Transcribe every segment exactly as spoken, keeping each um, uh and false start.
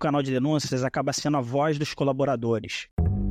Canal de Denúncias acaba sendo a voz dos colaboradores.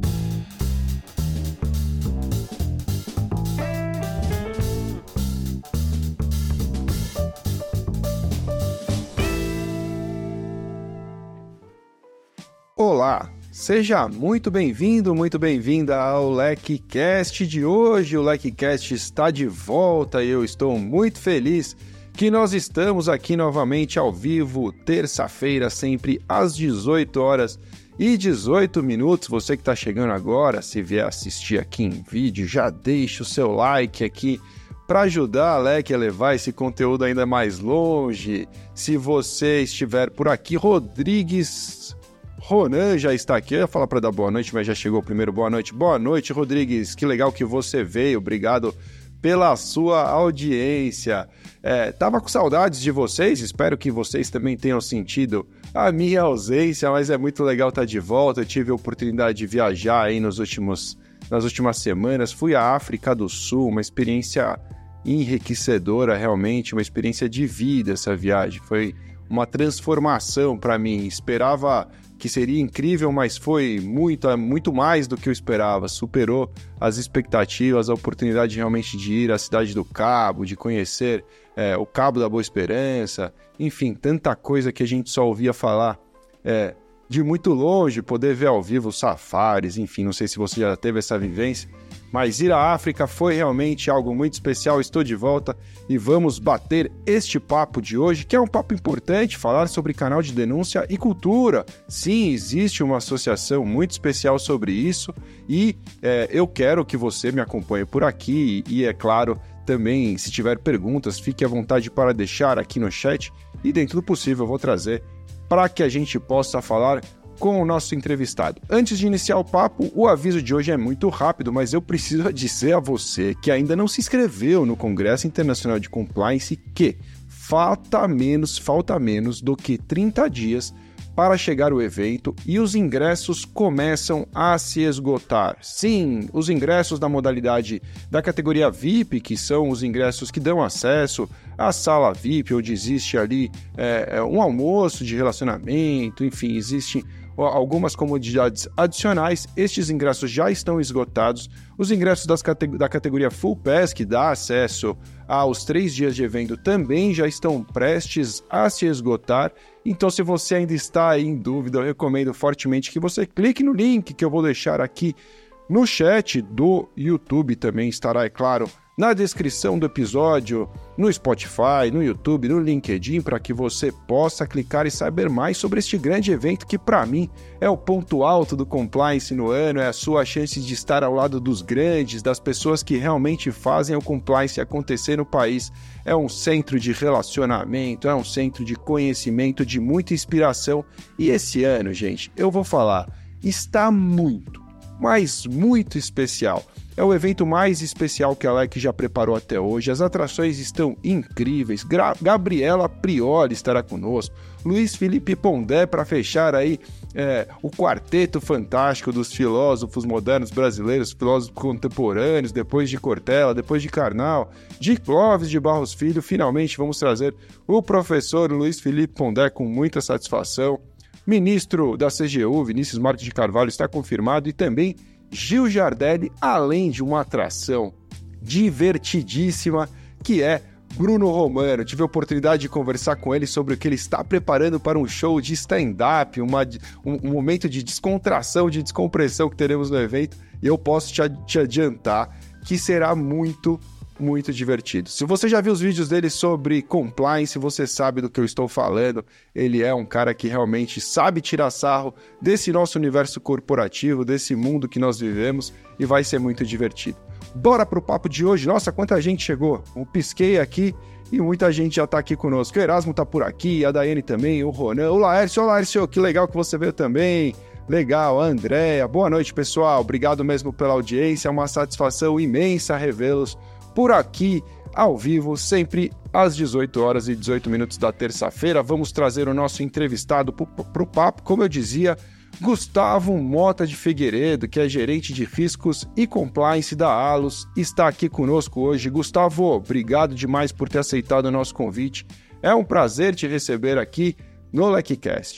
Olá, seja muito bem-vindo, muito bem-vinda ao LecCast de hoje. O LecCast está de volta e eu estou muito feliz que nós estamos aqui novamente ao vivo, terça-feira, sempre às dezoito horas e dezoito minutos. Você que está chegando agora, se vier assistir aqui em vídeo, já deixa o seu like aqui para ajudar a Lec a levar esse conteúdo ainda mais longe. Se você estiver por aqui, Rodrigues... Ronan já está aqui, eu ia falar para dar boa noite, mas já chegou o primeiro boa noite. Boa noite, Rodrigues, que legal que você veio, obrigado pela sua audiência. É, tava com saudades de vocês, espero que vocês também tenham sentido a minha ausência, mas é muito legal estar de volta. Eu tive a oportunidade de viajar aí nos últimos, nas últimas semanas, fui à África do Sul, uma experiência enriquecedora realmente, uma experiência de vida essa viagem, foi uma transformação para mim. Esperava que seria incrível, mas foi muito, muito mais do que eu esperava, superou as expectativas, a oportunidade realmente de ir à Cidade do Cabo, de conhecer é, o Cabo da Boa Esperança, enfim, tanta coisa que a gente só ouvia falar é, de muito longe, poder ver ao vivo os safaris, enfim, não sei se você já teve essa vivência, mas ir à África foi realmente algo muito especial. Estou de volta e vamos bater este papo de hoje, que é um papo importante, falar sobre canal de denúncia e cultura. Sim, existe uma associação muito especial sobre isso e é, eu quero que você me acompanhe por aqui e, é claro, também, se tiver perguntas, fique à vontade para deixar aqui no chat e, dentro do possível, eu vou trazer para que a gente possa falar com o nosso entrevistado. Antes de iniciar o papo, o aviso de hoje é muito rápido, mas eu preciso dizer a você que ainda não se inscreveu no Congresso Internacional de Compliance que falta menos, falta menos do que trinta dias para chegar o evento e os ingressos começam a se esgotar. Sim, os ingressos da modalidade da categoria V I P, que são os ingressos que dão acesso à sala V I P, onde existe ali é, um almoço de relacionamento, enfim, existe algumas comodidades adicionais. Estes ingressos já estão esgotados. Os ingressos das cate- da categoria Full Pass, que dá acesso aos três dias de evento, também já estão prestes a se esgotar. Então, se você ainda está aí em dúvida, eu recomendo fortemente que você clique no link que eu vou deixar aqui no chat do YouTube. Também estará, é claro, na descrição do episódio, no Spotify, no YouTube, no LinkedIn, para que você possa clicar e saber mais sobre este grande evento que, para mim, é o ponto alto do compliance no ano, é a sua chance de estar ao lado dos grandes, das pessoas que realmente fazem o compliance acontecer no país. É um centro de relacionamento, é um centro de conhecimento, de muita inspiração. E esse ano, gente, eu vou falar, está muito, mas muito especial. É o evento mais especial que a Lec já preparou até hoje. As atrações estão incríveis. Gra- Gabriela Prioli estará conosco. Luiz Felipe Pondé para fechar aí é, o quarteto fantástico dos filósofos modernos brasileiros, filósofos contemporâneos, depois de Cortella, depois de Karnal, de Clóvis de Barros Filho. Finalmente vamos trazer o professor Luiz Felipe Pondé com muita satisfação. Ministro da C G U, Vinícius Marques de Carvalho, está confirmado, e também Gil Giardelli, além de uma atração divertidíssima, que é Bruno Romano. Tive a oportunidade de conversar com ele sobre o que ele está preparando para um show de stand-up, uma, um, um momento de descontração, de descompressão que teremos no evento, e eu posso te, te adiantar que será muito, muito divertido. Se você já viu os vídeos dele sobre compliance, você sabe do que eu estou falando. Ele é um cara que realmente sabe tirar sarro desse nosso universo corporativo, desse mundo que nós vivemos, e vai ser muito divertido. Bora pro papo de hoje. Nossa, quanta gente chegou. Eu pisquei aqui e muita gente já tá aqui conosco. O Erasmo tá por aqui, a Daiane também, o Ronan, o Laércio. Ô Laércio, que legal que você veio também. Legal, a Andréia. Boa noite, pessoal. Obrigado mesmo pela audiência. É uma satisfação imensa revê-los por aqui, ao vivo, sempre às dezoito horas e dezoito minutos da terça-feira. Vamos trazer o nosso entrevistado para o papo, como eu dizia, Gustavo Mota de Figueiredo, que é gerente de riscos e compliance da Allos, está aqui conosco hoje. Gustavo, obrigado demais por ter aceitado o nosso convite. É um prazer te receber aqui no LecCast.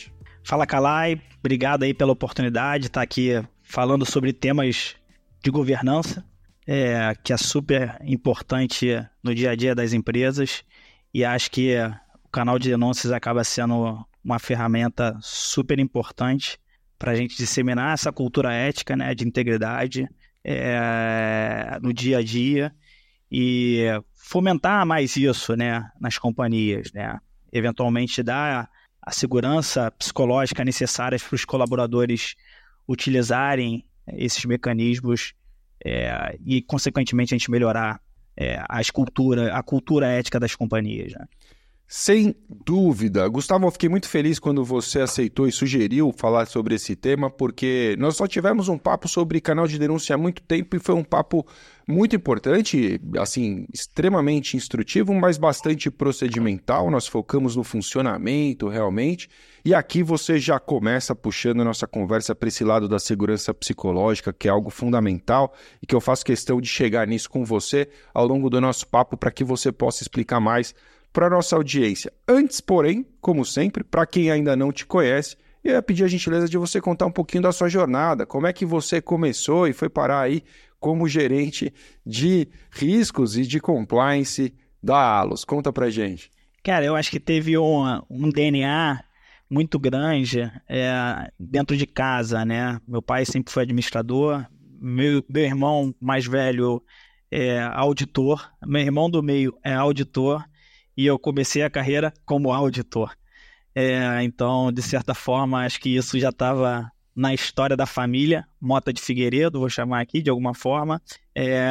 Fala, Kalai, obrigado aí pela oportunidade de estar aqui falando sobre temas de governança, é, que é super importante no dia a dia das empresas, e acho que o canal de denúncias acaba sendo uma ferramenta super importante para a gente disseminar essa cultura ética, né, de integridade é, no dia a dia e fomentar mais isso, né, nas companhias, né, eventualmente dar a segurança psicológica necessária para os colaboradores utilizarem esses mecanismos é, e, consequentemente, a gente melhorar é, as cultura, a cultura ética das companhias, né? Sem dúvida. Gustavo, eu fiquei muito feliz quando você aceitou e sugeriu falar sobre esse tema, porque nós só tivemos um papo sobre canal de denúncia há muito tempo e foi um papo muito importante, assim, extremamente instrutivo, mas bastante procedimental. Nós focamos no funcionamento, realmente. E aqui você já começa puxando a nossa conversa para esse lado da segurança psicológica, que é algo fundamental e que eu faço questão de chegar nisso com você ao longo do nosso papo para que você possa explicar mais para a nossa audiência. Antes, porém, como sempre, para quem ainda não te conhece, eu ia pedir a gentileza de você contar um pouquinho da sua jornada, como é que você começou e foi parar aí como gerente de riscos e de compliance da Allos. Conta pra gente. Cara, eu acho que teve um, um D N A muito grande é, dentro de casa, né? Meu pai sempre foi administrador, meu, meu irmão mais velho é auditor, meu irmão do meio é auditor, e eu comecei a carreira como auditor. É, então, de certa forma, acho que isso já estava na história da família, Mota de Figueiredo, vou chamar aqui de alguma forma. É,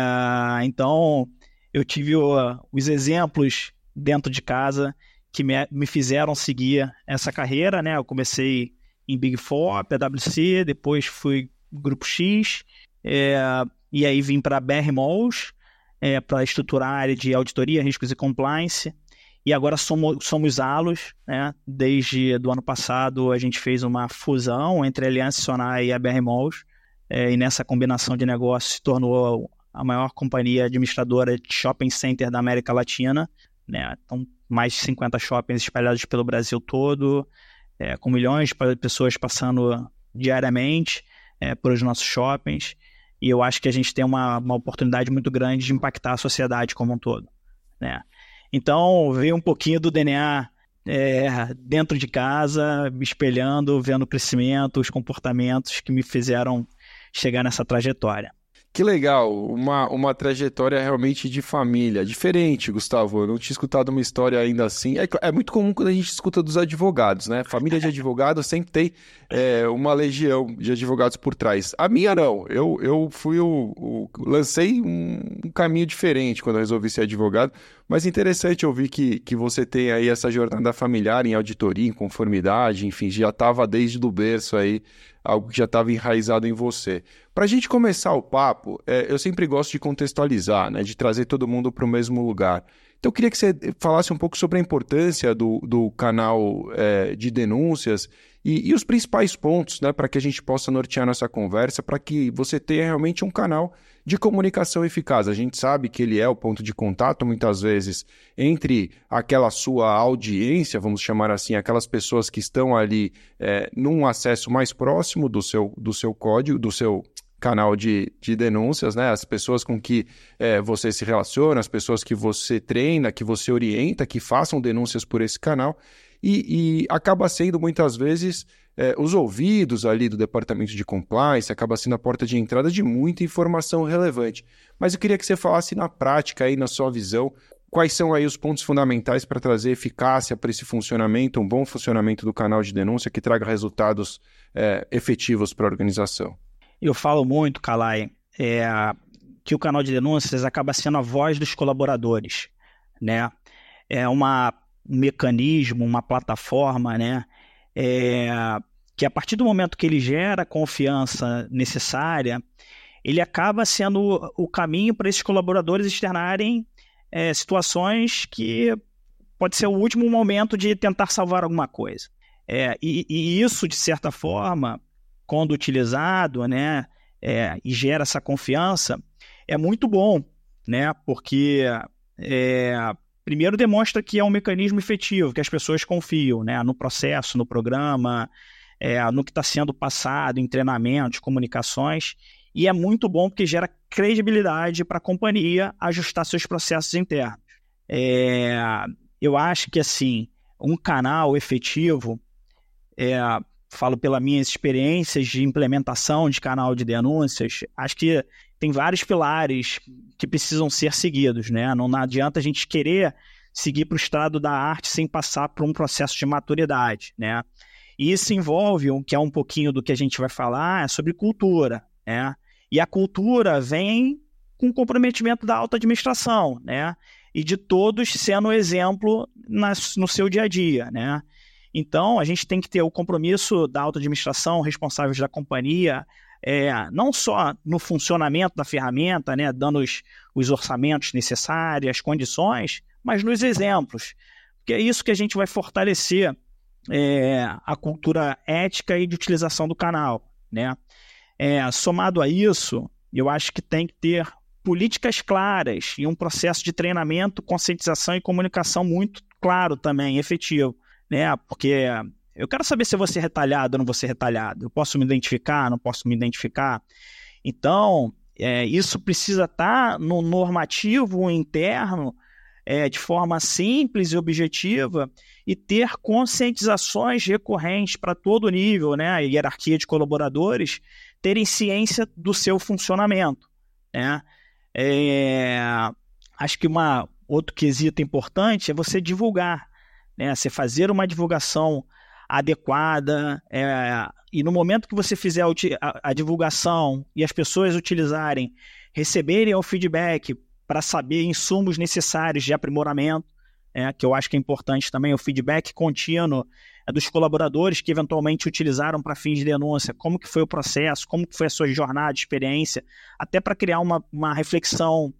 então, eu tive o, os exemplos dentro de casa que me, me fizeram seguir essa carreira, né? Eu comecei em Big Four, P W C, depois fui Grupo X, é, e aí vim para a B R Malls, é, para estruturar a área de auditoria, riscos e compliance. E agora somos, somos Allos, né? Desde do ano passado a gente fez uma fusão entre a Aliança Sonae e a B R Malls, é, e nessa combinação de negócios se tornou a maior companhia administradora de shopping center da América Latina, né? Então, mais de cinquenta shoppings espalhados pelo Brasil todo, é, com milhões de pessoas passando diariamente é, por os nossos shoppings, e eu acho que a gente tem uma, uma oportunidade muito grande de impactar a sociedade como um todo, né? Então, veio um pouquinho do D N A é, dentro de casa, me espelhando, vendo o crescimento, os comportamentos que me fizeram chegar nessa trajetória. Que legal, uma, uma trajetória realmente de família, diferente, Gustavo, eu não tinha escutado uma história ainda assim, é, é muito comum quando a gente escuta dos advogados, né, família de advogados sempre tem é, uma legião de advogados por trás, a minha não, eu, eu fui o, o lancei um, um caminho diferente quando eu resolvi ser advogado, mas interessante ouvir que, que você tem aí essa jornada familiar em auditoria, em conformidade, enfim, já estava desde o berço aí, algo que já estava enraizado em você. Para a gente começar o papo, é, eu sempre gosto de contextualizar, né, de trazer todo mundo para o mesmo lugar. Então eu queria que você falasse um pouco sobre a importância do, do canal é, de denúncias e, e os principais pontos, né, para que a gente possa nortear nossa conversa, para que você tenha realmente um canal de comunicação eficaz. A gente sabe que ele é o ponto de contato, muitas vezes, entre aquela sua audiência, vamos chamar assim, aquelas pessoas que estão ali é, num acesso mais próximo do seu, do seu código, do seu canal de, de denúncias, né? As pessoas com que é, você se relaciona, as pessoas que você treina, que você orienta, que façam denúncias por esse canal, e, e acaba sendo muitas vezes é, os ouvidos ali do departamento de compliance, acaba sendo a porta de entrada de muita informação relevante. Mas eu queria que você falasse na prática, aí, na sua visão, quais são aí os pontos fundamentais para trazer eficácia para esse funcionamento, um bom funcionamento do canal de denúncia que traga resultados é, efetivos para a organização. Eu falo muito, Kalai, é, que o canal de denúncias acaba sendo a voz dos colaboradores, né? É uma, um mecanismo, uma plataforma, né? É, que a partir do momento que ele gera a confiança necessária, ele acaba sendo o, o caminho para esses colaboradores externarem é, situações que pode ser o último momento de tentar salvar alguma coisa. É, e, e isso, de certa forma, quando utilizado, né, é, e gera essa confiança, é muito bom, né, porque é, primeiro demonstra que é um mecanismo efetivo, que as pessoas confiam, né, no processo, no programa, é, no que está sendo passado em treinamentos, comunicações, e é muito bom porque gera credibilidade para a companhia ajustar seus processos internos. É, eu acho que assim, um canal efetivo, é, falo pelas minhas experiências de implementação de canal de denúncias, acho que tem vários pilares que precisam ser seguidos, né? Não adianta a gente querer seguir para o estado da arte sem passar por um processo de maturidade, né? E isso envolve, o que é um pouquinho do que a gente vai falar, é sobre cultura, né? E a cultura vem com o comprometimento da alta administração, né? E de todos sendo exemplo nas, no seu dia a dia, né? Então, a gente tem que ter o compromisso da alta administração, responsáveis da companhia, é, não só no funcionamento da ferramenta, né, dando os, os orçamentos necessários, as condições, mas nos exemplos, porque é isso que a gente vai fortalecer é, a cultura ética e de utilização do canal, né? É, somado a isso, eu acho que tem que ter políticas claras e um processo de treinamento, conscientização e comunicação muito claro também, efetivo, né? Porque eu quero saber se eu vou ser retalhado ou não vou ser retalhado. Eu posso me identificar, não posso me identificar. Então, é, isso precisa estar no normativo interno, é, de forma simples e objetiva, e ter conscientizações recorrentes para todo nível, né? A hierarquia de colaboradores terem ciência do seu funcionamento, né? É, acho que uma, outro quesito importante é você divulgar, né? Você fazer uma divulgação adequada, é, e no momento que você fizer a, a, a divulgação e as pessoas utilizarem, receberem o feedback para saber insumos necessários de aprimoramento, é, que eu acho que é importante também, o feedback contínuo é, dos colaboradores que eventualmente utilizaram para fins de denúncia, como que foi o processo, como que foi a sua jornada, experiência, até para criar uma, uma reflexão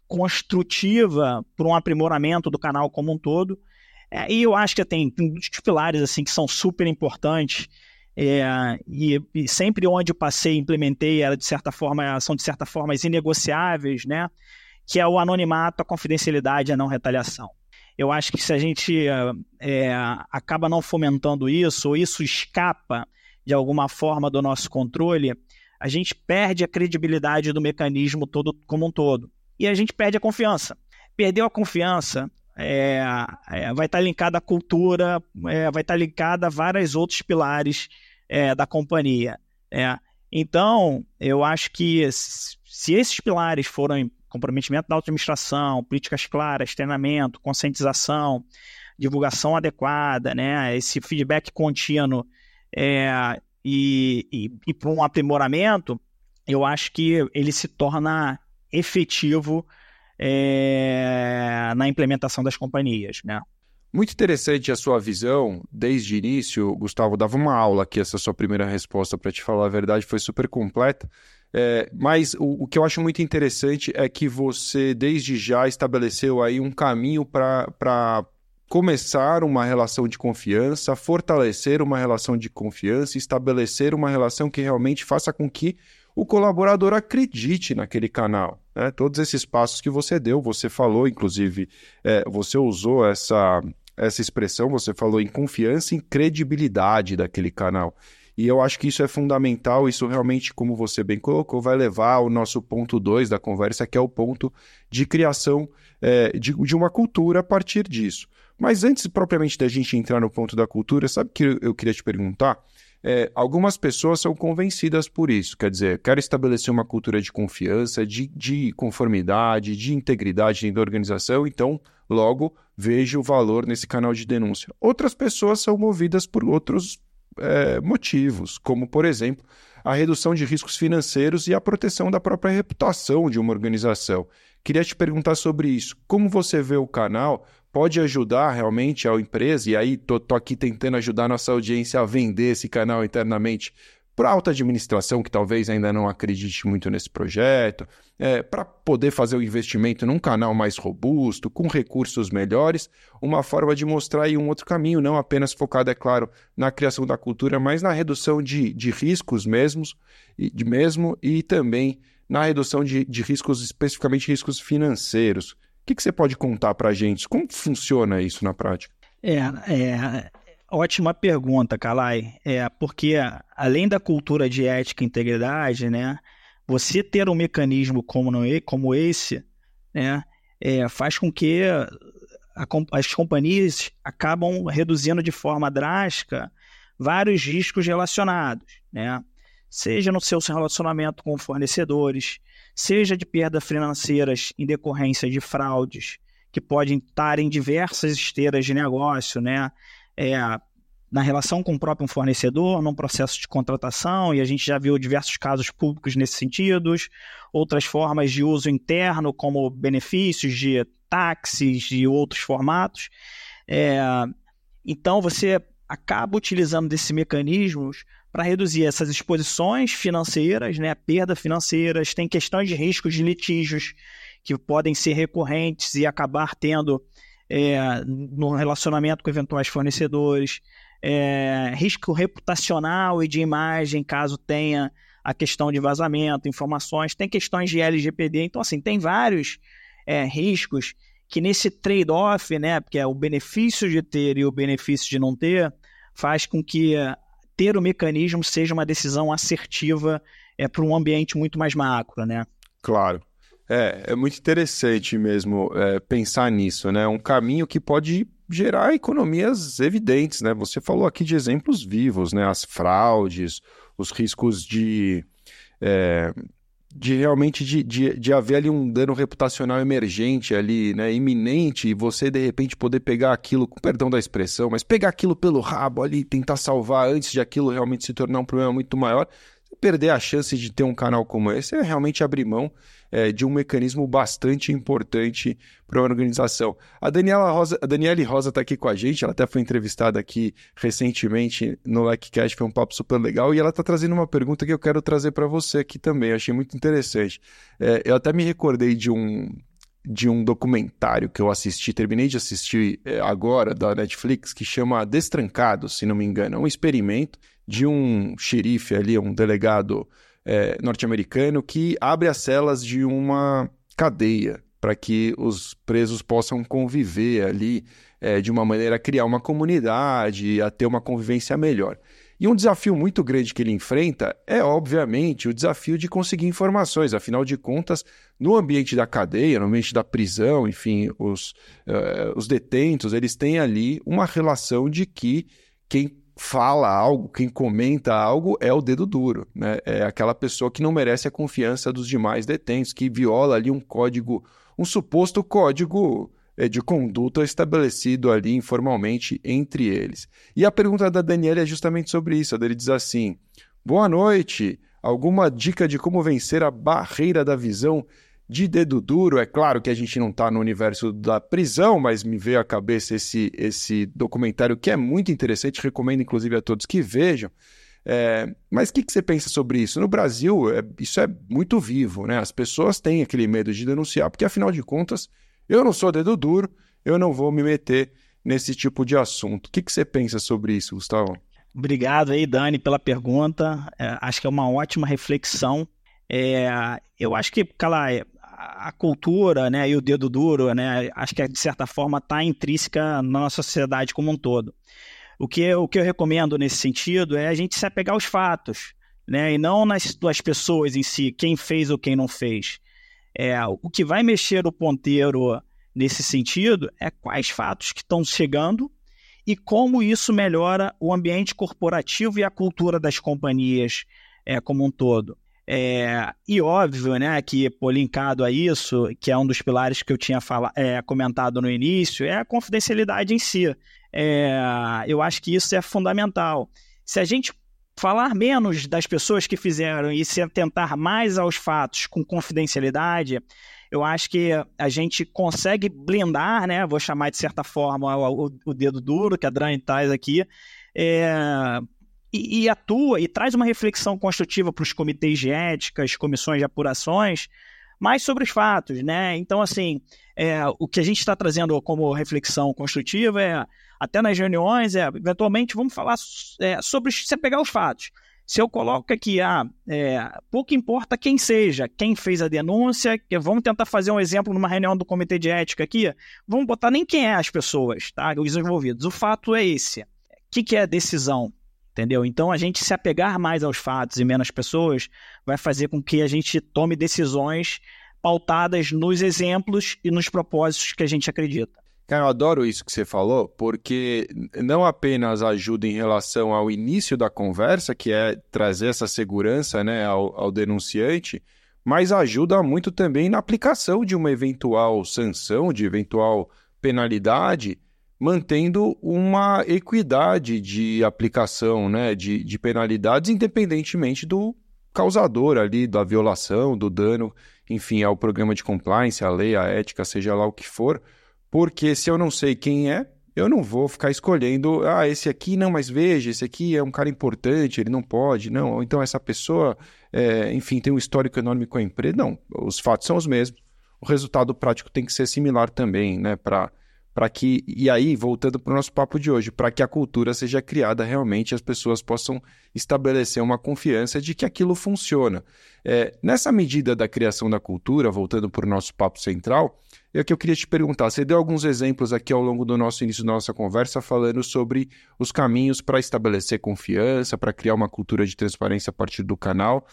construtiva para um aprimoramento do canal como um todo. É, e eu acho que tem, tem muitos pilares assim, que são super importantes, é, e, e sempre onde eu passei e implementei, era de certa forma, são de certa forma inegociáveis, né? Que é o anonimato, a confidencialidade e a não retaliação. Eu acho que se a gente é, acaba não fomentando isso, ou isso escapa de alguma forma do nosso controle, a gente perde a credibilidade do mecanismo todo, como um todo. E a gente perde a confiança. Perdeu a confiança, é, é, vai estar linkada à cultura, é, vai estar linkada a vários outros pilares é, da companhia. É. Então, eu acho que se esses pilares forem comprometimento da autoadministração, políticas claras, treinamento, conscientização, divulgação adequada, né? Esse feedback contínuo é, e, e, e para um aprimoramento, eu acho que ele se torna efetivo é, na implementação das companhias, né? Muito interessante a sua visão, desde o início, Gustavo, dava uma aula aqui, essa sua primeira resposta, para te falar a verdade, foi super completa. É, mas o, o que eu acho muito interessante é que você, desde já, estabeleceu aí um caminho para começar uma relação de confiança, fortalecer uma relação de confiança, estabelecer uma relação que realmente faça com que o colaborador acredite naquele canal, né? Todos esses passos que você deu, você falou, inclusive, é, você usou essa, essa expressão, você falou em confiança e em credibilidade daquele canal. E eu acho que isso é fundamental, isso realmente, como você bem colocou, vai levar ao nosso ponto dois da conversa, que é o ponto de criação é, de, de uma cultura a partir disso. Mas antes, propriamente, da gente entrar no ponto da cultura, sabe o que eu, eu queria te perguntar? É, algumas pessoas são convencidas por isso, quer dizer, quero estabelecer uma cultura de confiança, de, de conformidade, de integridade dentro da organização, então, logo, vejo o valor nesse canal de denúncia. Outras pessoas são movidas por outros É, motivos, como, por exemplo, a redução de riscos financeiros e a proteção da própria reputação de uma organização. Queria te perguntar sobre isso. Como você vê o canal? Pode ajudar realmente a empresa? E aí, tô, tô aqui tentando ajudar a nossa audiência a vender esse canal internamente para a alta administração, que talvez ainda não acredite muito nesse projeto, é, para poder fazer o investimento num canal mais robusto, com recursos melhores, uma forma de mostrar aí um outro caminho, não apenas focado, é claro, na criação da cultura, mas na redução de, de riscos mesmos, e, de mesmo e também na redução de, de riscos, especificamente riscos financeiros. O que, que você pode contar para a gente? Como funciona isso na prática? É, é... Ótima pergunta, Kalai. É, porque além da cultura de ética e integridade, né, você ter um mecanismo como, no, como esse, né, é, faz com que a, as companhias acabam reduzindo de forma drástica vários riscos relacionados, né? Seja no seu relacionamento com fornecedores, seja de perdas financeiras em decorrência de fraudes, que podem estar em diversas esteiras de negócio, né? É, na relação com o próprio fornecedor, num processo de contratação, e a gente já viu diversos casos públicos nesse sentido, outras formas de uso interno, como benefícios de táxis e outros formatos. É, então, você acaba utilizando desses mecanismos para reduzir essas exposições financeiras, né, perdas financeiras, tem questões de riscos de litígios que podem ser recorrentes e acabar tendo é, no relacionamento com eventuais fornecedores, é, risco reputacional e de imagem, caso tenha a questão de vazamento, informações, tem questões de L G P D, então assim, tem vários é, riscos que nesse trade-off, né, porque é o benefício de ter e o benefício de não ter, faz com que ter o mecanismo seja uma decisão assertiva é, para um ambiente muito mais macro, né? Claro. É, é muito interessante mesmo é, pensar nisso, né? Um caminho que pode gerar economias evidentes, né? Você falou aqui de exemplos vivos, né? As fraudes, os riscos de... É, de realmente de, de, de haver ali um dano reputacional emergente ali, né, iminente, e você de repente poder pegar aquilo, com perdão da expressão, mas pegar aquilo pelo rabo ali e tentar salvar antes de aquilo realmente se tornar um problema muito maior, perder a chance de ter um canal como esse é realmente abrir mão é, de um mecanismo bastante importante para a organização. A Daniela Rosa, a Daniele Rosa está aqui com a gente, ela até foi entrevistada aqui recentemente no LecCast, foi um papo super legal, e ela está trazendo uma pergunta que eu quero trazer para você aqui também, eu achei muito interessante. É, eu até me recordei de um, de um documentário que eu assisti, terminei de assistir é, agora, da Netflix, que chama Destrancados, se não me engano, é um experimento de um xerife ali, um delegado é, norte-americano que abre as celas de uma cadeia para que os presos possam conviver ali é, de uma maneira a criar uma comunidade, a ter uma convivência melhor. E um desafio muito grande que ele enfrenta é, obviamente, o desafio de conseguir informações. Afinal de contas, no ambiente da cadeia, no ambiente da prisão, enfim, os, uh, os detentos, eles têm ali uma relação de que quem fala algo, quem comenta algo é o dedo duro, né? É aquela pessoa que não merece a confiança dos demais detentos, que viola ali um código, um suposto código é, de conduta estabelecido ali informalmente entre eles. E a pergunta da Daniela é justamente sobre isso. Ele diz assim: boa noite, alguma dica de como vencer a barreira da visão de dedo duro? É claro que a gente não está no universo da prisão, mas me veio à cabeça esse, esse documentário que é muito interessante, recomendo inclusive a todos que vejam. É, mas o que, que você pensa sobre isso? No Brasil, é, isso é muito vivo, né? As pessoas têm aquele medo de denunciar, porque afinal de contas, eu não sou dedo duro, eu não vou me meter nesse tipo de assunto. O que, que você pensa sobre isso, Gustavo? Obrigado aí, Dani, pela pergunta. É, acho que é uma ótima reflexão. É, eu acho que, Kalai, a cultura, né, e o dedo duro, né, acho que de certa forma está intrínseca na nossa sociedade como um todo. O que, o que eu recomendo nesse sentido é a gente se apegar aos fatos, né, e não nas, nas pessoas em si, quem fez ou quem não fez. É, o que vai mexer o ponteiro nesse sentido é quais fatos que estão chegando e como isso melhora o ambiente corporativo e a cultura das companhias é, como um todo. É, e óbvio, né, que pô, linkado a isso, que é um dos pilares que eu tinha fala, é, comentado no início, é a confidencialidade em si. É, eu acho que isso é fundamental. Se a gente falar menos das pessoas que fizeram e se atentar mais aos fatos com confidencialidade, eu acho que a gente consegue blindar, né, vou chamar de certa forma o, o, o dedo duro que a Dani traz aqui, é, e, e atua e traz uma reflexão construtiva para os comitês de ética, as comissões de apurações, mais sobre os fatos, né? Então, assim, é, o que a gente está trazendo como reflexão construtiva é, até nas reuniões, é, eventualmente vamos falar é, sobre, você pegar os fatos. Se eu coloco aqui, ah, é, pouco importa quem seja, quem fez a denúncia, que vamos tentar fazer um exemplo numa reunião do comitê de ética aqui, vamos botar nem quem é as pessoas, tá, os envolvidos. O fato é esse. que, que é decisão? Entendeu? Então, a gente se apegar mais aos fatos e menos pessoas vai fazer com que a gente tome decisões pautadas nos exemplos e nos propósitos que a gente acredita. Cara, eu adoro isso que você falou, porque não apenas ajuda em relação ao início da conversa, que é trazer essa segurança, né, ao, ao denunciante, mas ajuda muito também na aplicação de uma eventual sanção, de eventual penalidade, mantendo uma equidade de aplicação, né, de, de penalidades, independentemente do causador ali, da violação, do dano, enfim, ao programa de compliance, à lei, à ética, seja lá o que for. Porque se eu não sei quem é, eu não vou ficar escolhendo, ah, esse aqui não, mas veja, esse aqui é um cara importante, ele não pode, não. Ou então essa pessoa, é, enfim, tem um histórico enorme com a empresa. Não, os fatos são os mesmos. O resultado prático tem que ser similar também, né? Para para que, e aí, voltando para o nosso papo de hoje, para que a cultura seja criada realmente e as pessoas possam estabelecer uma confiança de que aquilo funciona. É, nessa medida da criação da cultura, voltando para o nosso papo central, é o que eu queria te perguntar. Você deu alguns exemplos aqui ao longo do nosso início da nossa conversa falando sobre os caminhos para estabelecer confiança, para criar uma cultura de transparência a partir do canal.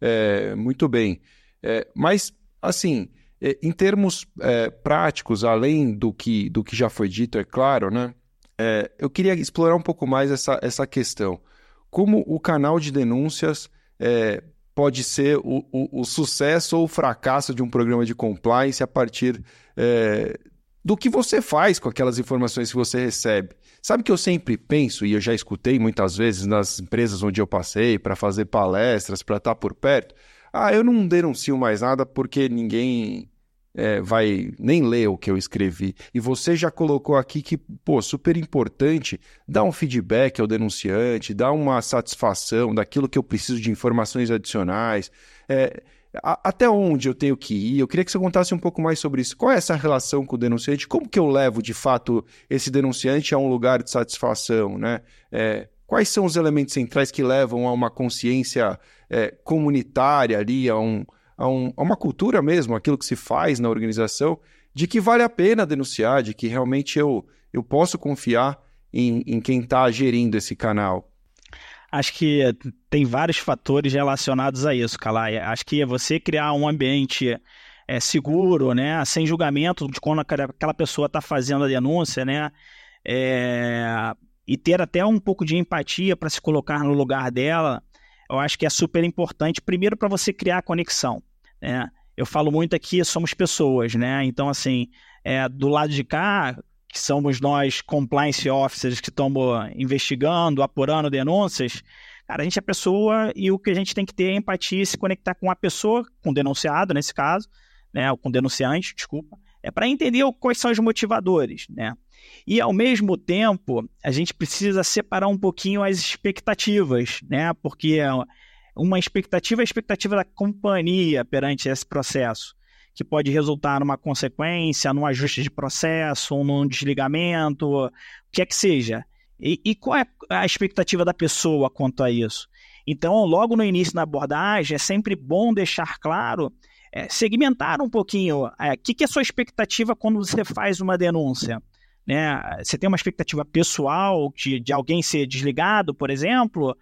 É, muito bem. É, mas, assim, é, em termos é, práticos, além do que, do que já foi dito, é claro, né? É, eu queria explorar um pouco mais essa, essa questão. Como o canal de denúncias é, pode ser o, o, o sucesso ou o fracasso de um programa de compliance a partir é, do que você faz com aquelas informações que você recebe. Sabe que eu sempre penso, e eu já escutei muitas vezes nas empresas onde eu passei para fazer palestras, para estar por perto, ah, eu não denuncio mais nada porque ninguém é, vai nem ler o que eu escrevi. E você já colocou aqui que, pô, super importante dar um feedback ao denunciante, dar uma satisfação daquilo que eu preciso de informações adicionais. É, a, até onde eu tenho que ir? Eu queria que você contasse um pouco mais sobre isso. Qual é essa relação com o denunciante? Como que eu levo, de fato, esse denunciante a um lugar de satisfação, né? É, quais são os elementos centrais que levam a uma consciência é, comunitária ali, a um... A, um, a uma cultura mesmo, aquilo que se faz na organização, de que vale a pena denunciar, de que realmente eu, eu posso confiar em, em quem está gerindo esse canal? Acho que tem vários fatores relacionados a isso, Calai. Acho que você criar um ambiente é, seguro, né, sem julgamento de quando aquela pessoa está fazendo a denúncia, né, é, e ter até um pouco de empatia para se colocar no lugar dela, eu acho que é super importante, primeiro para você criar a conexão, né? Eu falo muito aqui, somos pessoas, né? Então, assim, é, do lado de cá, que somos nós compliance officers que estamos investigando, apurando denúncias, cara, a gente é pessoa e o que a gente tem que ter é empatia e se conectar com a pessoa, com o denunciado nesse caso, né? Ou com o denunciante, desculpa, é para entender quais são os motivadores, né? E, ao mesmo tempo, a gente precisa separar um pouquinho as expectativas, né? Porque uma expectativa é a expectativa da companhia perante esse processo, que pode resultar numa consequência, num ajuste de processo, num desligamento, o que é que seja. E, e qual é a expectativa da pessoa quanto a isso? Então, logo no início da abordagem, é sempre bom deixar claro, é, segmentar um pouquinho, o é, que, que é a sua expectativa quando você faz uma denúncia? Né? Você tem uma expectativa pessoal de, de alguém ser desligado, por exemplo?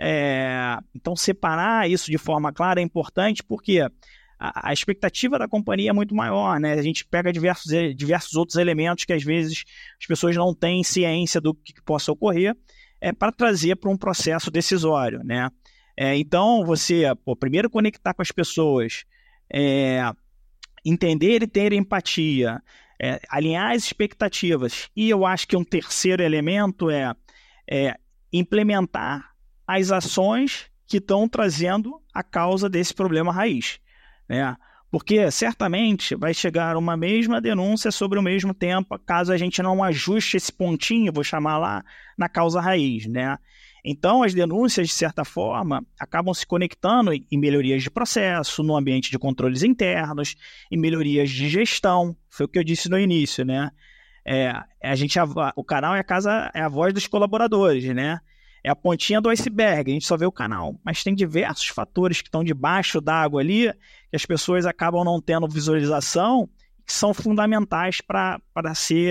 É, então, separar isso de forma clara é importante porque a, a expectativa da companhia é muito maior, né? A gente pega diversos, diversos outros elementos que às vezes as pessoas não têm ciência do que, que possa ocorrer é, para trazer para um processo decisório, né? É, então, você, pô, primeiro conectar com as pessoas, é, entender e ter empatia, É, alinhar as expectativas. E eu acho que um terceiro elemento é, é implementar as ações que estão trazendo a causa desse problema raiz, né? Porque certamente vai chegar uma mesma denúncia sobre o mesmo tempo, caso a gente não ajuste esse pontinho, vou chamar lá, na causa raiz, né? Então, as denúncias, de certa forma, acabam se conectando em melhorias de processo, no ambiente de controles internos, em melhorias de gestão. Foi o que eu disse no início, né? É, a gente, o canal é a casa, é a voz dos colaboradores, né? É a pontinha do iceberg, a gente só vê o canal. Mas tem diversos fatores que estão debaixo d'água ali, que as pessoas acabam não tendo visualização, que são fundamentais para ser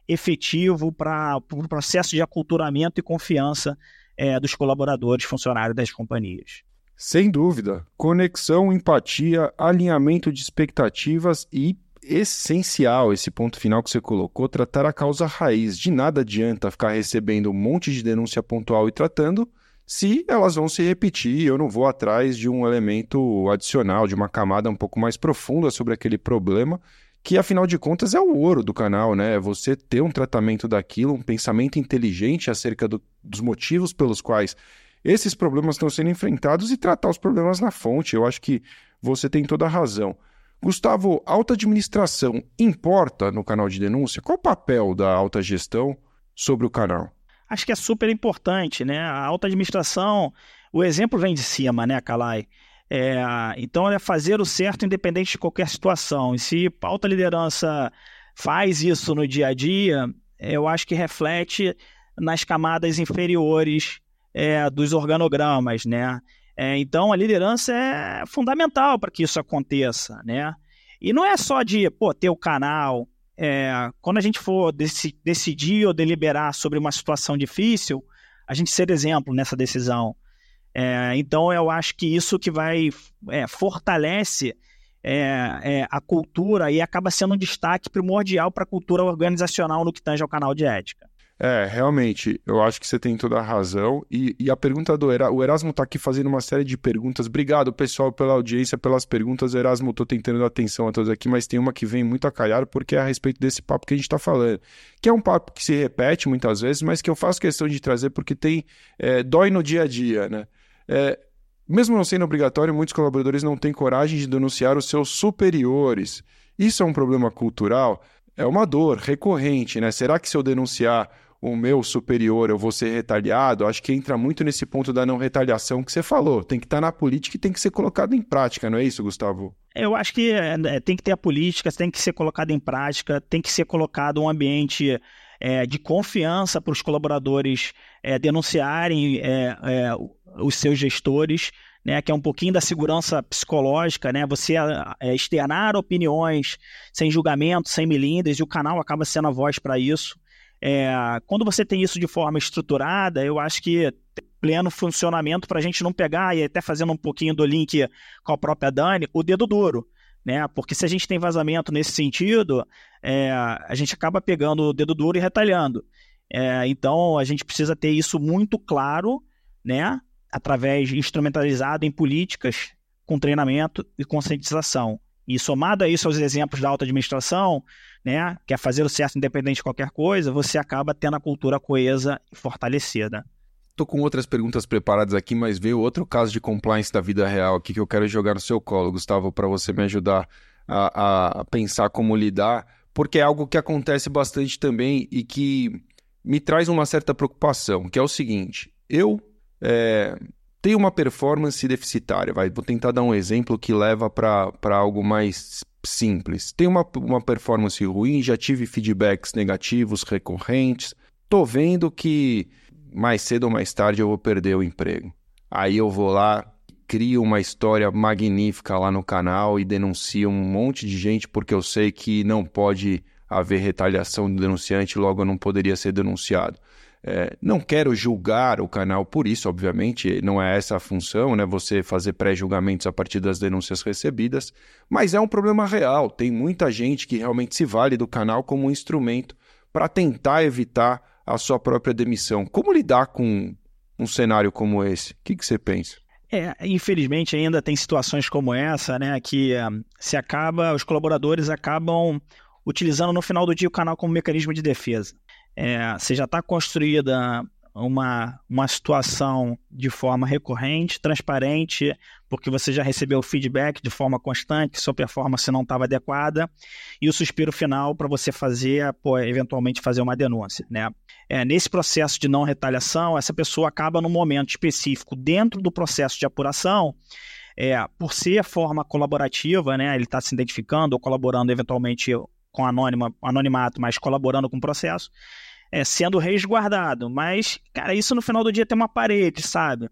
efetivo para o pro processo de aculturamento e confiança é, dos colaboradores, funcionários das companhias. Sem dúvida. Conexão, empatia, alinhamento de expectativas e, essencial, esse ponto final que você colocou, tratar a causa raiz. De nada adianta ficar recebendo um monte de denúncia pontual e tratando, se elas vão se repetir. Eu não vou atrás de um elemento adicional, de uma camada um pouco mais profunda sobre aquele problema, que afinal de contas é o ouro do canal, né? É você ter um tratamento daquilo, um pensamento inteligente acerca do, dos motivos pelos quais esses problemas estão sendo enfrentados e tratar os problemas na fonte. Eu acho que você tem toda a razão. Gustavo, alta administração importa no canal de denúncia? Qual o papel da alta gestão sobre o canal? Acho que é super importante, né? A alta administração, o exemplo vem de cima, né, Kalai? É, então é fazer o certo independente de qualquer situação. E se a alta liderança faz isso no dia a dia, eu acho que reflete nas camadas inferiores é, dos organogramas, né? É, então a liderança é fundamental para que isso aconteça, né? E não é só de pô, ter o canal. É, quando a gente for dec- decidir ou deliberar sobre uma situação difícil, a gente ser exemplo nessa decisão. É, então eu acho que isso que vai é, fortalece é, é, a cultura e acaba sendo um destaque primordial para a cultura organizacional no que tange ao canal de ética. É, realmente, eu acho que você tem toda a razão. E, e a pergunta do Erasmo, o Erasmo está aqui fazendo uma série de perguntas. Obrigado, pessoal, pela audiência, pelas perguntas. Erasmo, estou tentando dar atenção a todos aqui, mas tem uma que vem muito a calhar, porque é a respeito desse papo que a gente está falando. Que é um papo que se repete muitas vezes, mas que eu faço questão de trazer porque tem é, dói no dia a dia, né? É, mesmo não sendo obrigatório, muitos colaboradores não têm coragem de denunciar os seus superiores. Isso é um problema cultural? É uma dor recorrente, né? Será que se eu denunciar o meu superior eu vou ser retaliado? Acho que entra muito nesse ponto da não retaliação que você falou. Tem que estar na política e tem que ser colocado em prática, não é isso, Gustavo? Eu acho que é, tem que ter a política, tem que ser colocado em prática, tem que ser colocado um ambiente é, de confiança para os colaboradores é, denunciarem é, é, os seus gestores, né, que é um pouquinho da segurança psicológica, né, você é, externar opiniões sem julgamento, sem melindres, e o canal acaba sendo a voz para isso. É, quando você tem isso de forma estruturada, eu acho que tem pleno funcionamento para a gente não pegar, e até fazendo um pouquinho do link com a própria Dani, o dedo duro, né? Porque se a gente tem vazamento nesse sentido, é, a gente acaba pegando o dedo duro e retalhando. É, então a gente precisa ter isso muito claro, né? Através instrumentalizado em políticas com treinamento e conscientização. E somado a isso aos exemplos da alta administração, né, que é fazer o certo independente de qualquer coisa, você acaba tendo a cultura coesa e fortalecida. Estou com outras perguntas preparadas aqui, mas veio outro caso de compliance da vida real aqui que eu quero jogar no seu colo, Gustavo, para você me ajudar a, a pensar como lidar, porque é algo que acontece bastante também e que me traz uma certa preocupação, que é o seguinte: eu é, tenho uma performance deficitária, vai, vou tentar dar um exemplo que leva para algo mais simples. Tenho uma, uma performance ruim, já tive feedbacks negativos recorrentes, tô vendo que mais cedo ou mais tarde eu vou perder o emprego. Aí eu vou lá, crio uma história magnífica lá no canal e denuncio um monte de gente porque eu sei que não pode haver retaliação do denunciante, logo eu não poderia ser denunciado. É, não quero julgar o canal por isso, obviamente, não é essa a função, né? Você fazer pré-julgamentos a partir das denúncias recebidas, mas é um problema real. Tem muita gente que realmente se vale do canal como um instrumento para tentar evitar a sua própria demissão. Como lidar com um cenário como esse? O que, que você pensa? É, infelizmente ainda tem situações como essa, né, que um, se acaba, os colaboradores acabam utilizando no final do dia o canal como mecanismo de defesa. É, você já está construída uma, uma situação de forma recorrente, transparente, porque você já recebeu feedback de forma constante que sua performance não estava adequada, e o suspiro final para você fazer, pô, eventualmente fazer uma denúncia, né? É, nesse processo de não retaliação, essa pessoa acaba num momento específico dentro do processo de apuração, é, por ser a forma colaborativa, né? Ele está se identificando ou colaborando eventualmente com anônima, anonimato, mas colaborando com o processo, é, sendo resguardado. Mas, cara, isso no final do dia tem uma parede, sabe?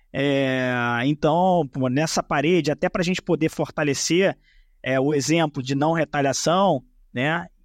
É, então, nessa parede, até para a gente poder fortalecer é, o exemplo de não retaliação, né?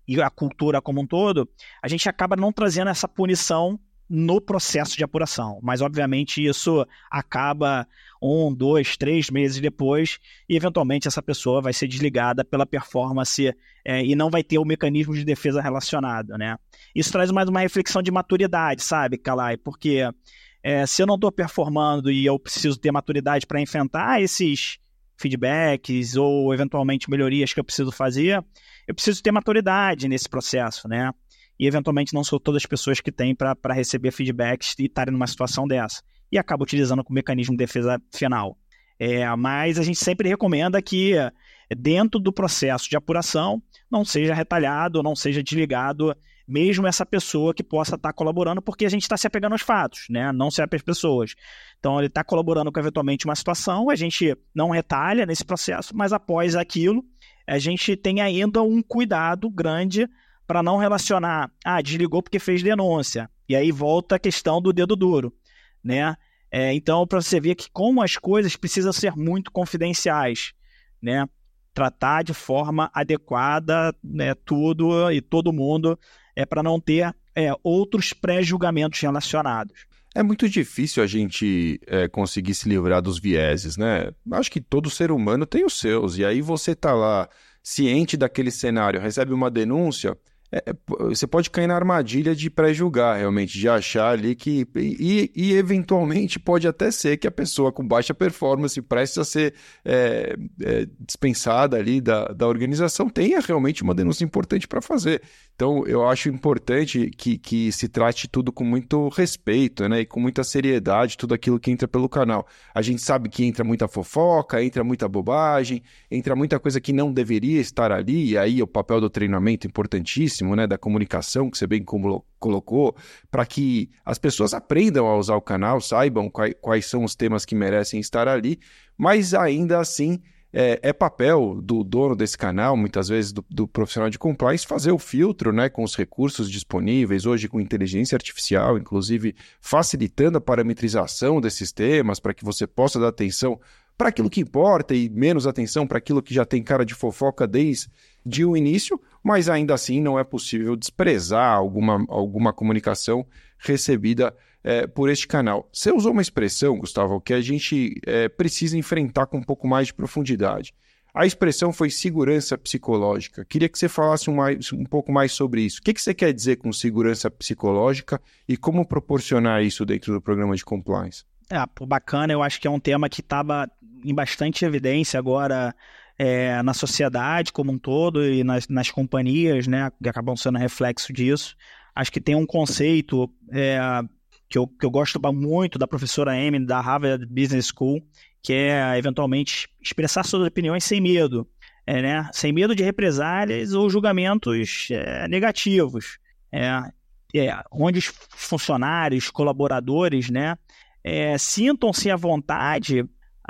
e a cultura como um todo, a gente acaba não trazendo essa punição no processo de apuração. Mas, obviamente, isso acaba um, dois, três meses depois e, eventualmente, essa pessoa vai ser desligada pela performance é, e não vai ter o mecanismo de defesa relacionado, né? Isso traz mais uma reflexão de maturidade, sabe, Kalai? Porque é, se eu não estou performando e eu preciso ter maturidade para enfrentar esses feedbacks ou, eventualmente, melhorias que eu preciso fazer, eu preciso ter maturidade nesse processo, né? E, eventualmente, não sou todas as pessoas que têm para receber feedbacks e estarem numa situação dessa. E acaba utilizando como mecanismo de defesa final. É, mas a gente sempre recomenda que, dentro do processo de apuração, não seja retalhado, não seja desligado mesmo essa pessoa que possa estar colaborando, porque a gente está se apegando aos fatos, né? Não se apega às pessoas. Então, ele está colaborando com, eventualmente, uma situação, a gente não retalha nesse processo, mas após aquilo, a gente tem ainda um cuidado grande para não relacionar, ah, desligou porque fez denúncia. E aí volta a questão do dedo duro, né? É, então, para você ver que como as coisas precisam ser muito confidenciais, né? Tratar de forma adequada, né, tudo e todo mundo, é, para não ter é, outros pré-julgamentos relacionados. É muito difícil a gente é, conseguir se livrar dos vieses, né? Acho que todo ser humano tem os seus, e aí você tá lá ciente daquele cenário, recebe uma denúncia, É, você pode cair na armadilha de pré-julgar, realmente, de achar ali que... E, e, eventualmente, pode até ser que a pessoa com baixa performance preste a ser é, é, dispensada ali da, da organização tenha realmente uma denúncia importante para fazer. Então, eu acho importante que, que se trate tudo com muito respeito, né? E com muita seriedade, tudo aquilo que entra pelo canal. A gente sabe que entra muita fofoca, entra muita bobagem, entra muita coisa que não deveria estar ali, e aí o papel do treinamento é importantíssimo, né, da comunicação, que você bem colocou, para que as pessoas aprendam a usar o canal, saibam quais, quais são os temas que merecem estar ali, mas ainda assim é, é papel do dono desse canal, muitas vezes do, do profissional de compliance, fazer o filtro, né, com os recursos disponíveis, hoje com inteligência artificial, inclusive facilitando a parametrização desses temas, para que você possa dar atenção para aquilo que importa e menos atenção para aquilo que já tem cara de fofoca desde o início, mas ainda assim não é possível desprezar alguma, alguma comunicação recebida é, por este canal. Você usou uma expressão, Gustavo, que a gente é, precisa enfrentar com um pouco mais de profundidade. A expressão foi segurança psicológica. Queria que você falasse um, mais, um pouco mais sobre isso. O que, que você quer dizer com segurança psicológica e como proporcionar isso dentro do programa de compliance? É, pô, bacana, eu acho que é um tema que estava em bastante evidência agora é, na sociedade como um todo e nas, nas companhias, né, que acabam sendo reflexo disso. Acho que tem um conceito é, que, eu, que eu gosto muito da professora Amy, da Harvard Business School, que é, eventualmente, expressar suas opiniões sem medo, é, né, sem medo de represálias ou julgamentos é, negativos, é, é, onde os funcionários, colaboradores, né, é, sintam-se à vontade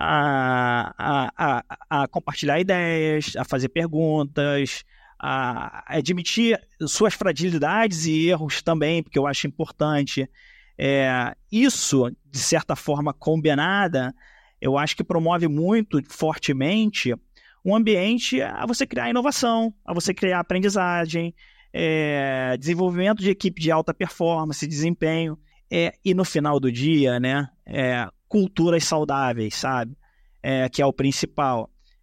A, a, a, a compartilhar ideias, a fazer perguntas, a admitir suas fragilidades e erros também, porque eu acho importante. É, isso, de certa forma combinada, eu acho que promove muito fortemente um ambiente a você criar inovação, a você criar aprendizagem, é, desenvolvimento de equipe de alta performance, desempenho, é, e no final do dia, né, é, culturas saudáveis, sabe? É, que é o principal.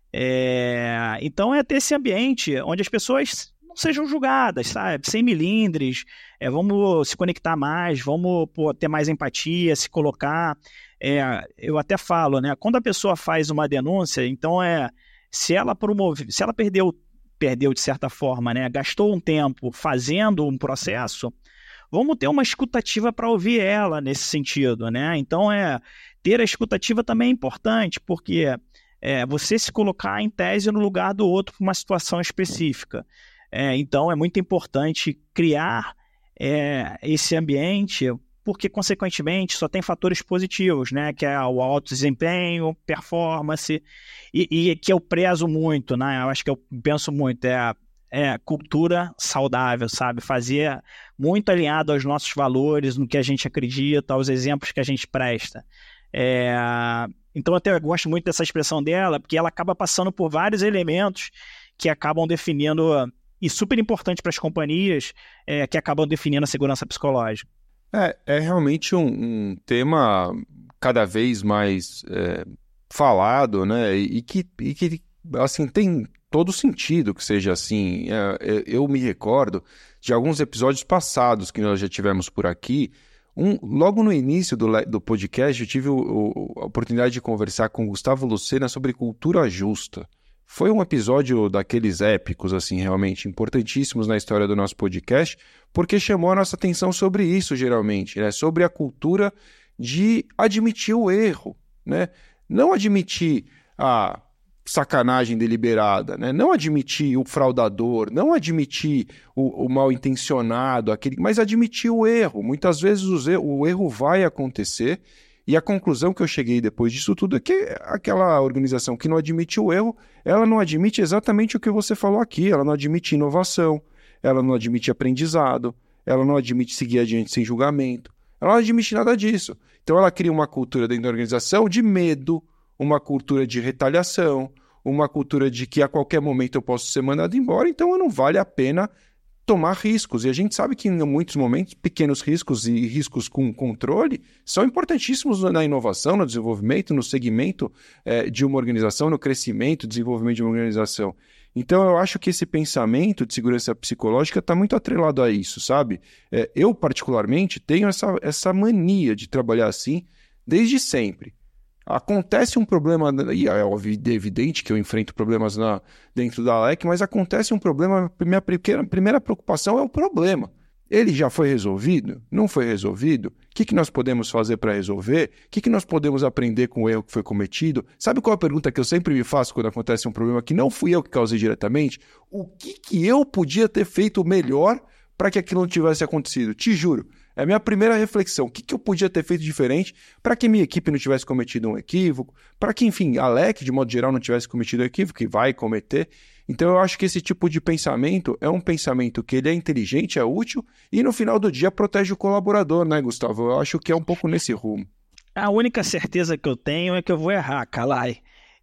É, então é ter esse ambiente onde as pessoas não sejam julgadas, sabe? Sem milindres, é, vamos se conectar mais, vamos pô, ter mais empatia, se colocar. É, eu até falo, né? Quando a pessoa faz uma denúncia, então é se ela promove, se ela perdeu, perdeu de certa forma, né? Gastou um tempo fazendo um processo, vamos ter uma escutativa para ouvir ela nesse sentido, né? Então, é, ter a escutativa também é importante, porque é, você se colocar em tese no lugar do outro para uma situação específica. É, então, é muito importante criar é, esse ambiente, porque, consequentemente, só tem fatores positivos, né? Que é o alto desempenho, performance, e, e que eu prezo muito, né? Eu acho que eu penso muito, é a É, cultura saudável, sabe? Fazer muito alinhado aos nossos valores, no que a gente acredita, aos exemplos que a gente presta. É, então, eu até gosto muito dessa expressão dela, porque ela acaba passando por vários elementos que acabam definindo e super importante para as companhias é, que acabam definindo a segurança psicológica. É, é realmente um, um tema cada vez mais é, falado, né? E, e, que, e que, assim, tem todo sentido que seja assim. É, eu me recordo de alguns episódios passados que nós já tivemos por aqui. Um, logo no início do, do podcast, eu tive o, o, a oportunidade de conversar com o Gustavo Lucena sobre cultura justa. Foi um episódio daqueles épicos, assim, realmente importantíssimos na história do nosso podcast, porque chamou a nossa atenção sobre isso, geralmente, né? Sobre a cultura de admitir o erro, né? Não admitir a sacanagem deliberada, né? Não admitir o fraudador, não admitir o, o mal-intencionado, aquele, mas admitir o erro. Muitas vezes o erro, o erro vai acontecer. E a conclusão que eu cheguei depois disso tudo é que aquela organização que não admite o erro, ela não admite exatamente o que você falou aqui, ela não admite inovação, ela não admite aprendizado, ela não admite seguir adiante sem julgamento, ela não admite nada disso. Então ela cria uma cultura dentro da organização de medo, uma cultura de retaliação, uma cultura de que a qualquer momento eu posso ser mandado embora, então não vale a pena tomar riscos. E a gente sabe que em muitos momentos, pequenos riscos e riscos com controle são importantíssimos na inovação, no desenvolvimento, no segmento é, de uma organização, no crescimento, desenvolvimento de uma organização. Então, eu acho que esse pensamento de segurança psicológica está muito atrelado a isso, sabe? É, eu, particularmente, tenho essa, essa mania de trabalhar assim desde sempre. Acontece um problema, e é evidente que eu enfrento problemas na, dentro da Alec, mas acontece um problema, minha primeira, primeira preocupação é o problema. Ele já foi resolvido? Não foi resolvido? O que, que nós podemos fazer para resolver? O que, que nós podemos aprender com o erro que foi cometido? Sabe qual é a pergunta que eu sempre me faço quando acontece um problema que não fui eu que causei diretamente? O que, que eu podia ter feito melhor para que aquilo não tivesse acontecido? Te juro. É a minha primeira reflexão. O que, que eu podia ter feito diferente para que minha equipe não tivesse cometido um equívoco, para que, enfim, a Alec, de modo geral, não tivesse cometido um equívoco, que vai cometer. Então, eu acho que esse tipo de pensamento é um pensamento que ele é inteligente, é útil e, no final do dia, protege o colaborador, né, Gustavo? Eu acho que é um pouco nesse rumo. A única certeza que eu tenho é que eu vou errar, Calai.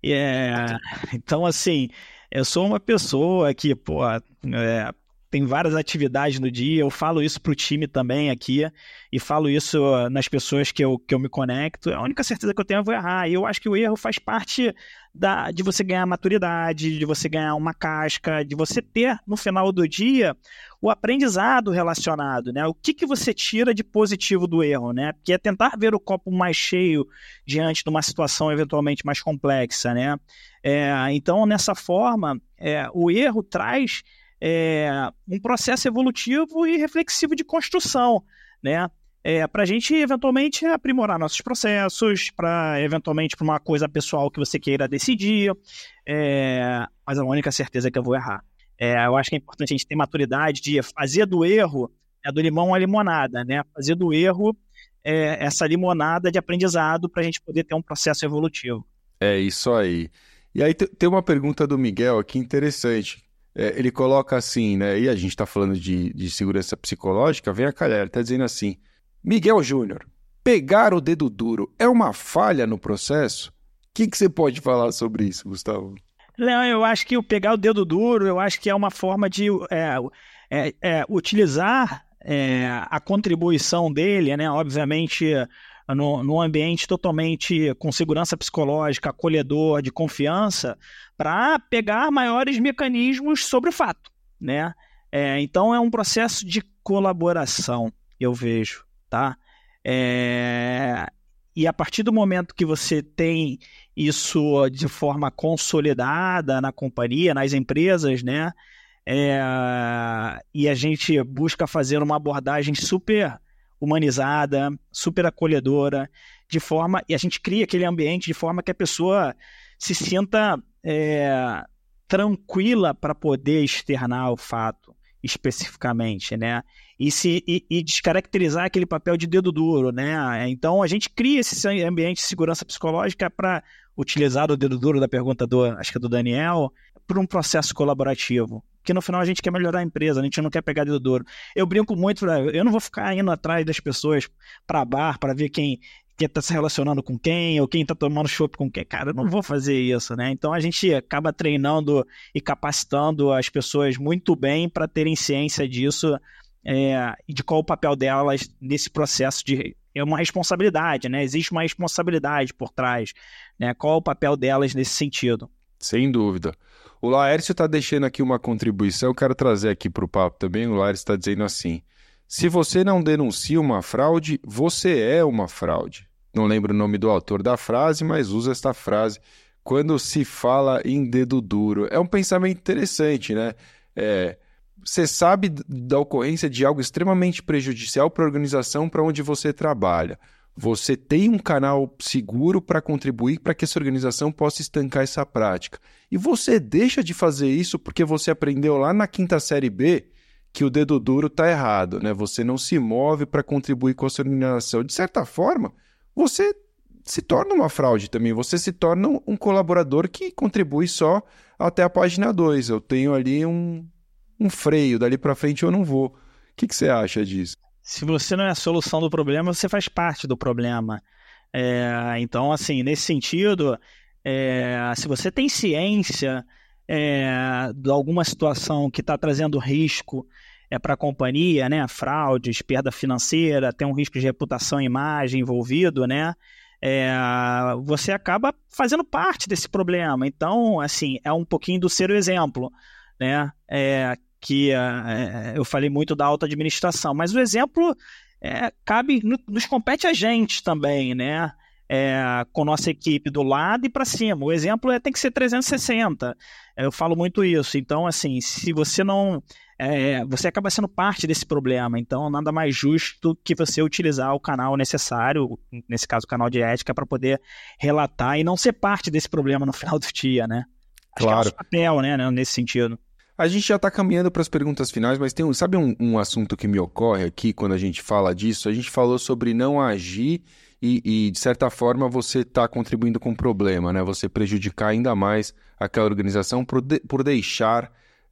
É... Então, assim, eu sou uma pessoa que, pô... É... tem várias atividades no dia, eu falo isso para o time também aqui, e falo isso nas pessoas que eu, que eu me conecto. A única certeza que eu tenho é que eu vou errar, e eu acho que o erro faz parte da, de você ganhar maturidade, de você ganhar uma casca, de você ter, no final do dia, o aprendizado relacionado, né? O que, que você tira de positivo do erro, né? Que é tentar ver o copo mais cheio diante de uma situação eventualmente mais complexa, né? É, então, nessa forma, é, o erro traz É, um processo evolutivo e reflexivo de construção, né? É, para a gente eventualmente aprimorar nossos processos, para eventualmente para uma coisa pessoal que você queira decidir, é, mas a única certeza é que eu vou errar. É, eu acho que é importante a gente ter maturidade de fazer do erro, é, do limão a limonada, né? Fazer do erro é, essa limonada de aprendizado para a gente poder ter um processo evolutivo. É isso aí. E aí tem uma pergunta do Miguel aqui interessante. É, ele coloca assim, né? E a gente está falando de, de segurança psicológica, vem a calhar, ele está dizendo assim: Miguel Júnior, pegar o dedo duro é uma falha no processo? O que, que você pode falar sobre isso, Gustavo? Não, eu acho que o pegar o dedo duro, eu acho que é uma forma de é, é, é, utilizar é, a contribuição dele, né? Obviamente, no, no ambiente totalmente com segurança psicológica, acolhedor, de confiança, para pegar maiores mecanismos sobre o fato, né? É, então é um processo de colaboração, eu vejo, tá? É, e a partir do momento que você tem isso de forma consolidada na companhia, nas empresas, né? É, e a gente busca fazer uma abordagem super humanizada, super acolhedora, de forma, e a gente cria aquele ambiente de forma que a pessoa se sinta é, tranquila para poder externar o fato especificamente, né? E, se, e, e descaracterizar aquele papel de dedo duro, né? Então a gente cria esse ambiente de segurança psicológica para utilizar o dedo duro da pergunta do, acho que é do Daniel, para um processo colaborativo. Porque no final a gente quer melhorar a empresa, a gente não quer pegar dedo duro. Eu brinco muito, eu não vou ficar indo atrás das pessoas para bar, para ver quem, quem está se relacionando com quem, ou quem está tomando chopp com quem. Cara, eu não vou fazer isso, né? Então a gente acaba treinando e capacitando as pessoas muito bem para terem ciência disso é, e de qual o papel delas nesse processo de... É uma responsabilidade, né? Existe uma responsabilidade por trás, né? Qual o papel delas nesse sentido? Sem dúvida. O Laércio está deixando aqui uma contribuição, eu quero trazer aqui para o papo também. O Laércio está dizendo assim: se você não denuncia uma fraude, você é uma fraude. Não lembro o nome do autor da frase, mas usa esta frase quando se fala em dedo duro. É um pensamento interessante, né? É, você sabe da ocorrência de algo extremamente prejudicial para a organização para onde você trabalha. Você tem um canal seguro para contribuir para que essa organização possa estancar essa prática. E você deixa de fazer isso porque você aprendeu lá na quinta série B que o dedo duro está errado, né? Você não se move para contribuir com a sua organização. De certa forma, você se torna uma fraude também. Você se torna um colaborador que contribui só até a página dois. Eu tenho ali um, um freio, dali para frente eu não vou. O que, que você acha disso? Se você não é a solução do problema, você faz parte do problema. É, então, assim, nesse sentido, é, se você tem ciência é, de alguma situação que está trazendo risco é, para a companhia, né, fraudes, perda financeira, tem um risco de reputação e imagem envolvido, né, é, você acaba fazendo parte desse problema. Então, assim, é um pouquinho do ser o exemplo, né, é, que é, eu falei muito da auto-administração, mas o exemplo é, cabe, nos compete a gente também, né? É, com nossa equipe do lado e para cima. O exemplo é, tem que ser trezentos e sessenta. Eu falo muito isso. Então, assim, se você não... É, você acaba sendo parte desse problema. Então, nada mais justo que você utilizar o canal necessário, nesse caso, o canal de ética, para poder relatar e não ser parte desse problema no final do dia, né? Acho claro. que é o nosso papel, né, nesse sentido. A gente já está caminhando para as perguntas finais, mas tem um, sabe um, um assunto que me ocorre aqui quando a gente fala disso? A gente falou sobre não agir e, e de certa forma, você está contribuindo com o problema, né? Você prejudicar ainda mais aquela organização por, de, por deixar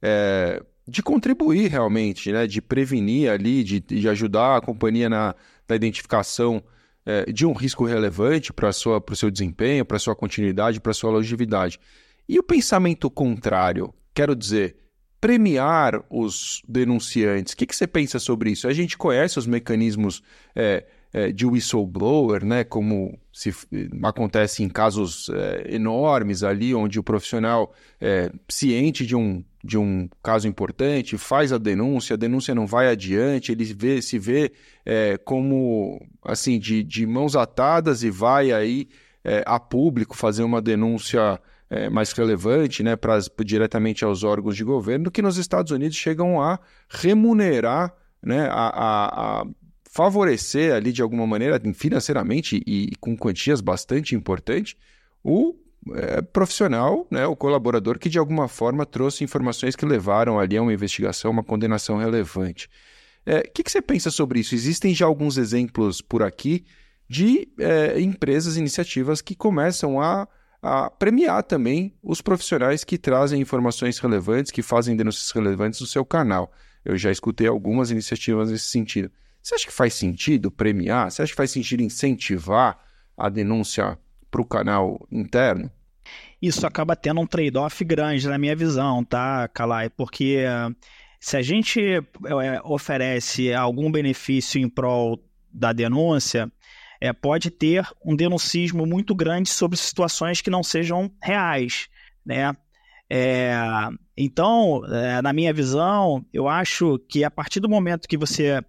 é, de contribuir realmente, né? De prevenir ali, de, de ajudar a companhia na, na identificação é, de um risco relevante para o seu desempenho, para a sua continuidade, para a sua longevidade. E o pensamento contrário? Quero dizer... premiar os denunciantes. O que, que você pensa sobre isso? A gente conhece os mecanismos é, é, de whistleblower, né? Como se acontece em casos é, enormes ali, onde o profissional é ciente de um, de um caso importante, faz a denúncia, a denúncia não vai adiante, ele vê, se vê é, como assim, de, de mãos atadas e vai aí é, a público fazer uma denúncia É, mais relevante, né, pra, diretamente aos órgãos de governo, que nos Estados Unidos chegam a remunerar, né, a, a, a favorecer ali de alguma maneira, financeiramente e, e com quantias bastante importantes, o é, profissional, né, o colaborador que de alguma forma trouxe informações que levaram ali a uma investigação, uma condenação relevante. O é, que, que você pensa sobre isso? Existem já alguns exemplos por aqui de é, empresas, iniciativas que começam a a premiar também os profissionais que trazem informações relevantes, que fazem denúncias relevantes no seu canal. Eu já escutei algumas iniciativas nesse sentido. Você acha que faz sentido premiar? Você acha que faz sentido incentivar a denúncia para o canal interno? Isso acaba tendo um trade-off grande na minha visão, tá, Kalai? Porque se a gente é, oferece algum benefício em prol da denúncia, É, pode ter um denuncismo muito grande sobre situações que não sejam reais, né? É, então, é, na minha visão, eu acho que a partir do momento que você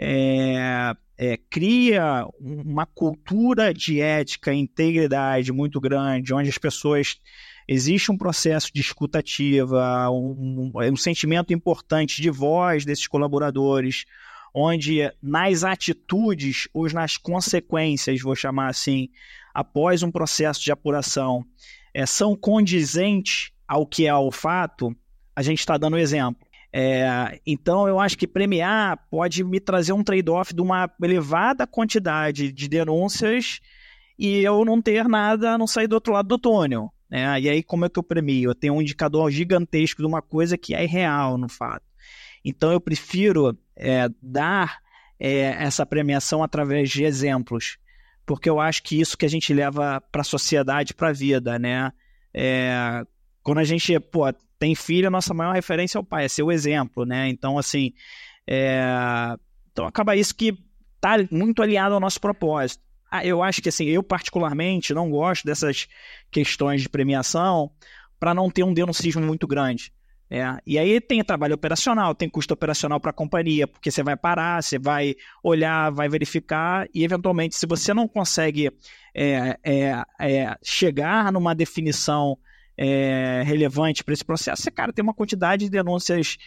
é, é, cria uma cultura de ética e integridade muito grande, onde as pessoas... Existe um processo de escuta ativa, um, um, um sentimento importante de voz desses colaboradores, onde nas atitudes ou nas consequências, vou chamar assim, após um processo de apuração, é, são condizentes ao que é o fato, a gente está dando exemplo. É, então, eu acho que premiar pode me trazer um trade-off de uma elevada quantidade de denúncias e eu não ter nada, não sair do outro lado do túnel. Né? E aí, como é que eu premio? Eu tenho um indicador gigantesco de uma coisa que é irreal no fato. Então, eu prefiro é, dar é, essa premiação através de exemplos, porque eu acho que isso que a gente leva para a sociedade, para a vida, né? É, quando a gente, pô, tem filho, a nossa maior referência é o pai, é ser o exemplo, né? Então, assim, é, então acaba isso que está muito alinhado ao nosso propósito. Ah, eu acho que, assim, eu particularmente não gosto dessas questões de premiação para não ter um denuncismo muito grande. É, e aí tem trabalho operacional, tem custo operacional para a companhia, porque você vai parar, você vai olhar, vai verificar e, eventualmente, se você não consegue é, é, é, chegar numa definição é, relevante para esse processo, você, cara, tem uma quantidade de denúncias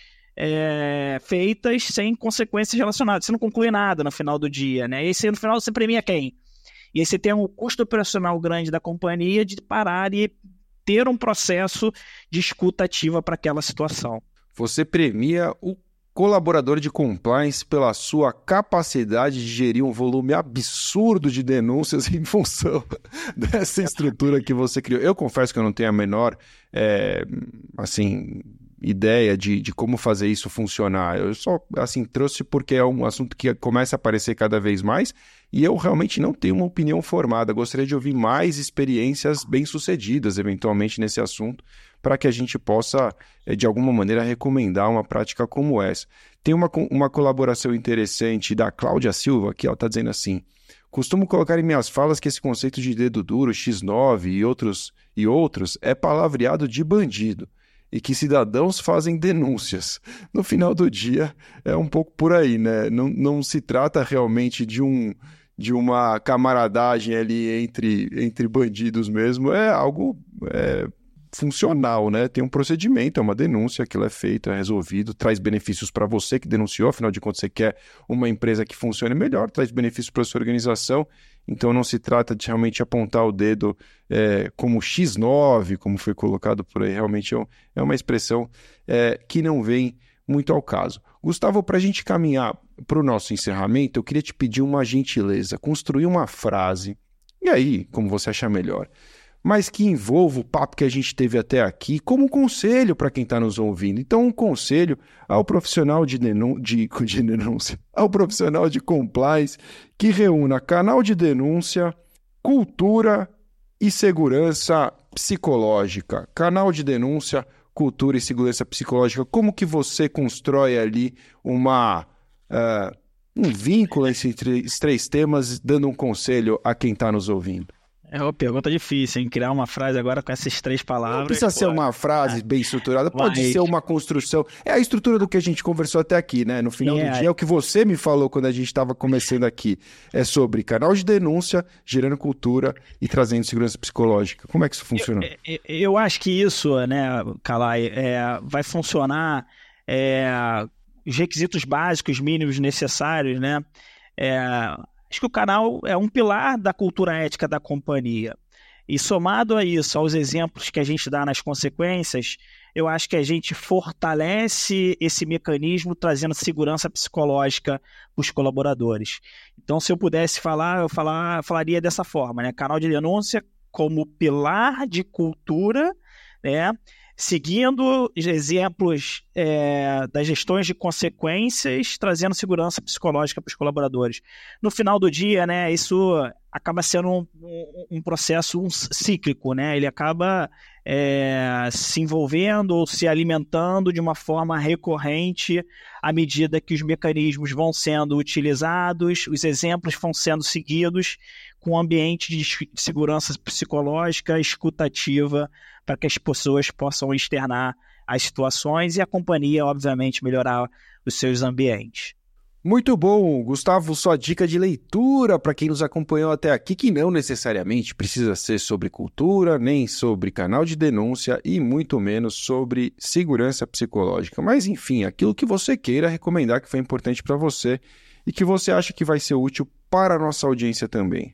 é, feitas sem consequências relacionadas. Você não conclui nada no final do dia, né? E aí, você, no final, você premia quem? E aí você tem um custo operacional grande da companhia de parar e ter um processo de escuta ativa para aquela situação. Você premia o colaborador de compliance pela sua capacidade de gerir um volume absurdo de denúncias em função dessa estrutura que você criou. Eu confesso que eu não tenho a menor é, assim, ideia de, de como fazer isso funcionar. Eu só assim, trouxe porque é um assunto que começa a aparecer cada vez mais e eu realmente não tenho uma opinião formada. Gostaria de ouvir mais experiências bem-sucedidas, eventualmente, nesse assunto, para que a gente possa, de alguma maneira, recomendar uma prática como essa. Tem uma, uma colaboração interessante da Cláudia Silva, que ela está dizendo assim: costumo colocar em minhas falas que esse conceito de dedo duro, xis nove e outros, e outros é palavreado de bandido e que cidadãos fazem denúncias. No final do dia, é um pouco por aí, né? Não, não se trata realmente de um... de uma camaradagem ali entre, entre bandidos mesmo, é algo é, funcional, né? Tem um procedimento, é uma denúncia, aquilo é feito, é resolvido, traz benefícios para você que denunciou, afinal de contas você quer uma empresa que funcione melhor, traz benefícios para a sua organização, então não se trata de realmente apontar o dedo é, como xis nove, como foi colocado por aí, realmente é, é uma expressão é, que não vem muito ao caso. Gustavo, para a gente caminhar para o nosso encerramento, eu queria te pedir uma gentileza, construir uma frase, e aí, como você achar melhor, mas que envolva o papo que a gente teve até aqui como um conselho para quem está nos ouvindo. Então, um conselho ao profissional de, denun- de, de denúncia, ao profissional de compliance que reúna canal de denúncia, cultura e segurança psicológica. Canal de denúncia, cultura e segurança psicológica. Como que você constrói ali uma, uh, um vínculo entre esses três temas, dando um conselho a quem está nos ouvindo? É uma pergunta difícil, hein? Criar uma frase agora com essas três palavras. Não precisa pô, ser uma frase bem estruturada, pode mas... ser uma construção. É a estrutura do que a gente conversou até aqui, né? No final Sim, do é. dia, é o que você me falou quando a gente estava começando aqui. É sobre canal de denúncia, gerando cultura e trazendo segurança psicológica. Como é que isso funciona? Eu, eu, eu acho que isso, né, Kalai, é, vai funcionar é, os requisitos básicos, mínimos necessários, né? É, acho que o canal é um pilar da cultura ética da companhia. E somado a isso, aos exemplos que a gente dá nas consequências, eu acho que a gente fortalece esse mecanismo trazendo segurança psicológica para os colaboradores. Então, se eu pudesse falar, eu falar, falaria dessa forma, né? Canal de denúncia como pilar de cultura, né? Seguindo exemplos é, das gestões de consequências, trazendo segurança psicológica para os colaboradores. No final do dia, né, isso acaba sendo um, um, um processo um cíclico, né? Ele acaba é, se envolvendo ou se alimentando de uma forma recorrente à medida que os mecanismos vão sendo utilizados, os exemplos vão sendo seguidos com um ambiente de segurança psicológica, escutativa, para que as pessoas possam externar as situações e a companhia, obviamente, melhorar os seus ambientes. Muito bom, Gustavo, sua dica de leitura para quem nos acompanhou até aqui, que não necessariamente precisa ser sobre cultura, nem sobre canal de denúncia e muito menos sobre segurança psicológica. Mas, enfim, aquilo que você queira recomendar que foi importante para você e que você acha que vai ser útil para a nossa audiência também.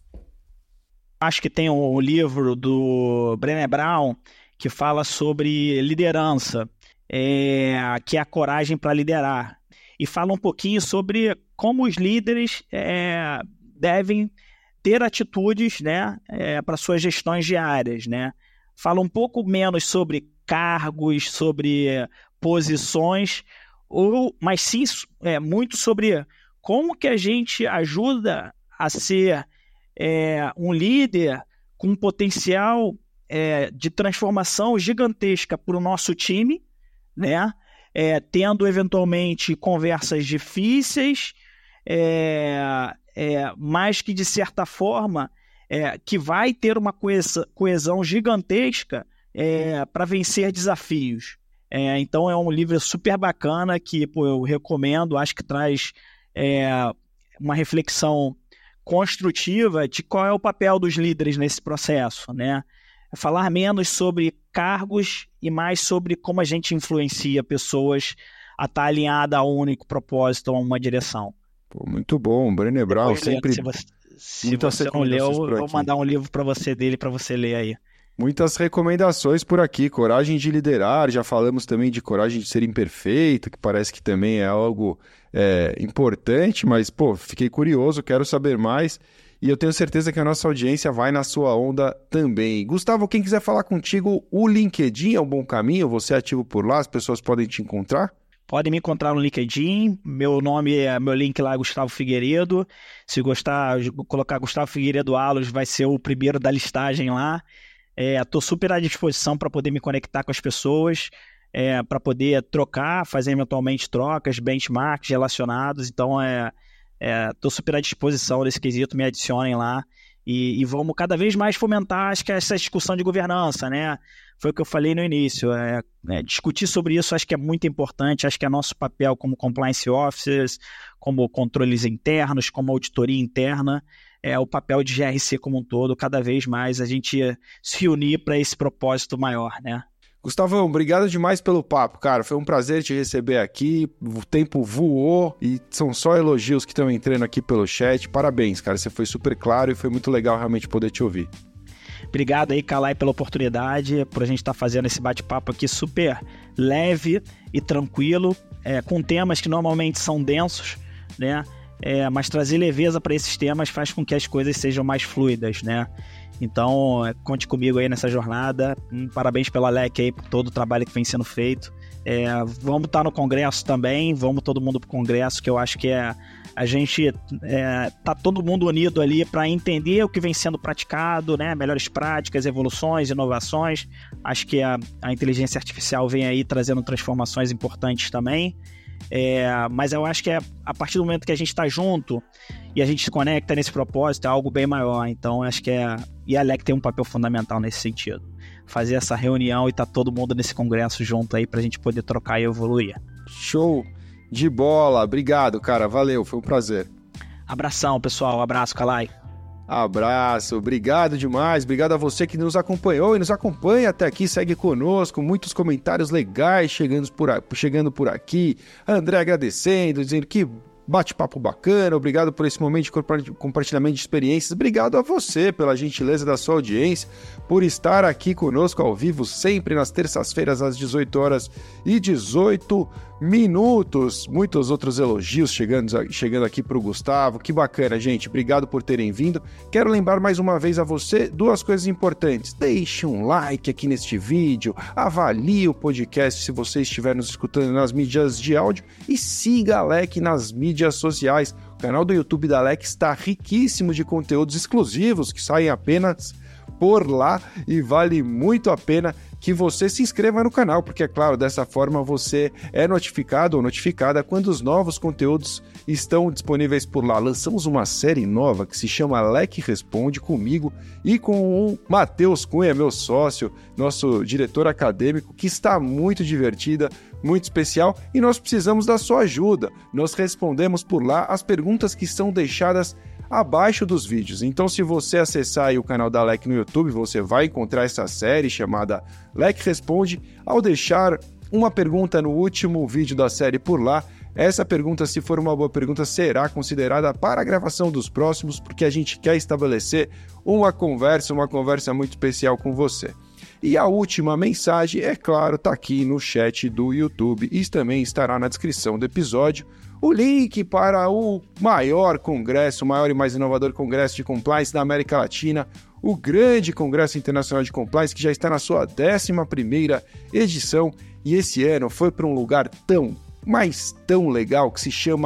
Acho que tem um livro do Brené Brown que fala sobre liderança, é, que é a coragem para liderar. E fala um pouquinho sobre como os líderes é, devem ter atitudes, né, é, para suas gestões diárias, né? Fala um pouco menos sobre cargos, sobre é, posições, ou, mas sim é, muito sobre como que a gente ajuda a ser é, um líder com um potencial é, de transformação gigantesca para o nosso time, né? É, tendo eventualmente conversas difíceis, é, é, mas que de certa forma é, que vai ter uma coesão, coesão gigantesca é, para vencer desafios. É, então é um livro super bacana que pô, eu recomendo, acho que traz é, uma reflexão construtiva de qual é o papel dos líderes nesse processo, né? Falar menos sobre cargos e mais sobre como a gente influencia pessoas a estar alinhada a um único propósito, a uma direção. Pô, muito bom, Brené Brown, Depois, sempre... Se você, se muitas você não leu, recomendações por eu vou aqui. mandar um livro para você dele, para você ler aí. Muitas recomendações por aqui, coragem de liderar, já falamos também de coragem de ser imperfeito, que parece que também é algo é, importante, mas, pô, fiquei curioso, quero saber mais, e eu tenho certeza que a nossa audiência vai na sua onda também. Gustavo, quem quiser falar contigo, o LinkedIn é um bom caminho, você é ativo por lá, as pessoas podem te encontrar? Podem me encontrar no LinkedIn, meu nome é, meu link lá é Gustavo Figueiredo, se gostar, colocar Gustavo Figueiredo Alos, vai ser o primeiro da listagem lá. Estou é, super à disposição para poder me conectar com as pessoas, é, para poder trocar, fazer eventualmente trocas, benchmarks relacionados. Então, estou é, super à disposição nesse quesito, me adicionem lá. E, e vamos cada vez mais fomentar, acho que essa discussão de governança, né? Foi o que eu falei no início. É, é, discutir sobre isso acho que é muito importante, acho que é nosso papel como compliance officers, como controles internos, como auditoria interna, é o papel de G R C como um todo, cada vez mais a gente se unir para esse propósito maior, né? Gustavão, obrigado demais pelo papo, cara. Foi um prazer te receber aqui. O tempo voou e são só elogios que estão entrando aqui pelo chat. Parabéns, cara. Você foi super claro e foi muito legal realmente poder te ouvir. Obrigado aí, Kalai, pela oportunidade, por a gente estar tá fazendo esse bate-papo aqui super leve e tranquilo, é, com temas que normalmente são densos, né? É, mas trazer leveza para esses temas faz com que as coisas sejam mais fluidas, né? Então, conte comigo aí nessa jornada. Um parabéns pela L E C aí, por todo o trabalho que vem sendo feito. É, vamos estar no Congresso também, vamos todo mundo para o Congresso, que eu acho que é, a gente é, tá todo mundo unido ali para entender o que vem sendo praticado, né? Melhores práticas, evoluções, inovações. Acho que a, a inteligência artificial vem aí trazendo transformações importantes também. É, mas eu acho que é a partir do momento que a gente está junto e a gente se conecta nesse propósito, é algo bem maior. Então acho que é, e a L E C tem um papel fundamental nesse sentido, fazer essa reunião e tá todo mundo nesse congresso junto aí pra gente poder trocar e evoluir. Show de bola, obrigado, cara, valeu, foi um prazer. Abração, pessoal, abraço, Kalai. Abraço, obrigado demais, obrigado a você que nos acompanhou e nos acompanha até aqui, segue conosco, muitos comentários legais chegando por, chegando por aqui, André agradecendo, dizendo que bate-papo bacana, obrigado por esse momento de compartilhamento de experiências, obrigado a você pela gentileza da sua audiência, por estar aqui conosco ao vivo sempre nas terças-feiras às dezoito horas e dezoito minutos, muitos outros elogios chegando, chegando aqui para o Gustavo, que bacana, gente, obrigado por terem vindo. Quero lembrar mais uma vez a você duas coisas importantes, deixe um like aqui neste vídeo, avalie o podcast se você estiver nos escutando nas mídias de áudio e siga a L E C nas mídias sociais. O canal do YouTube da L E C está riquíssimo de conteúdos exclusivos que saem apenas por lá e vale muito a pena que você se inscreva no canal, porque é claro, dessa forma você é notificado ou notificada quando os novos conteúdos estão disponíveis por lá. Lançamos uma série nova que se chama L E C Responde comigo e com o Matheus Cunha, meu sócio, nosso diretor acadêmico, que está muito divertida, muito especial e nós precisamos da sua ajuda. Nós respondemos por lá as perguntas que são deixadas abaixo dos vídeos. Então, se você acessar aí o canal da L E C no YouTube, você vai encontrar essa série chamada L E C Responde. Ao deixar uma pergunta no último vídeo da série por lá, essa pergunta, se for uma boa pergunta, será considerada para a gravação dos próximos, porque a gente quer estabelecer uma conversa, uma conversa muito especial com você. E a última mensagem, é claro, está aqui no chat do YouTube e também estará na descrição do episódio. O link para o maior congresso, o maior e mais inovador congresso de compliance da América Latina, o grande Congresso Internacional de Compliance, que já está na sua décima primeira edição, e esse ano foi para um lugar tão, mas tão legal, que se chama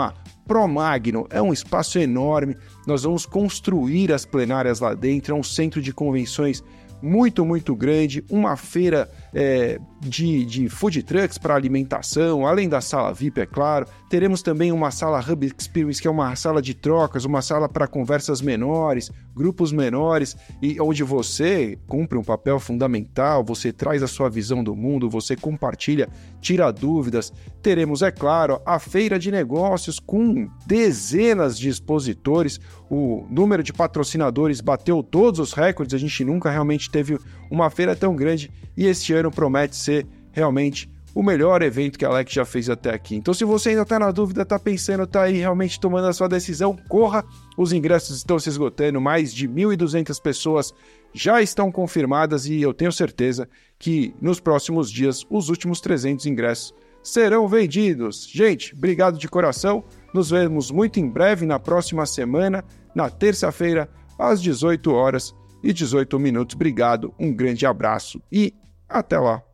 Promagno. É um espaço enorme, nós vamos construir as plenárias lá dentro, é um centro de convenções muito, muito grande, uma feira é, de, de food trucks para alimentação, além da sala V I P, é claro. Teremos também uma sala Hub Experience, que é uma sala de trocas, uma sala para conversas menores, grupos menores, e onde você cumpre um papel fundamental, você traz a sua visão do mundo, você compartilha, tira dúvidas. Teremos, é claro, a feira de negócios com dezenas de expositores, o número de patrocinadores bateu todos os recordes, a gente nunca realmente teve uma feira tão grande e este ano promete ser realmente o melhor evento que a Alec já fez até aqui. Então, se você ainda está na dúvida, está pensando, está aí realmente tomando a sua decisão, corra, os ingressos estão se esgotando, mais de mil e duzentas pessoas já estão confirmadas e eu tenho certeza que nos próximos dias os últimos trezentos ingressos serão vendidos. Gente, obrigado de coração, nos vemos muito em breve na próxima semana, na terça-feira, às dezoito horas e dezoito minutos. Obrigado, um grande abraço e até lá.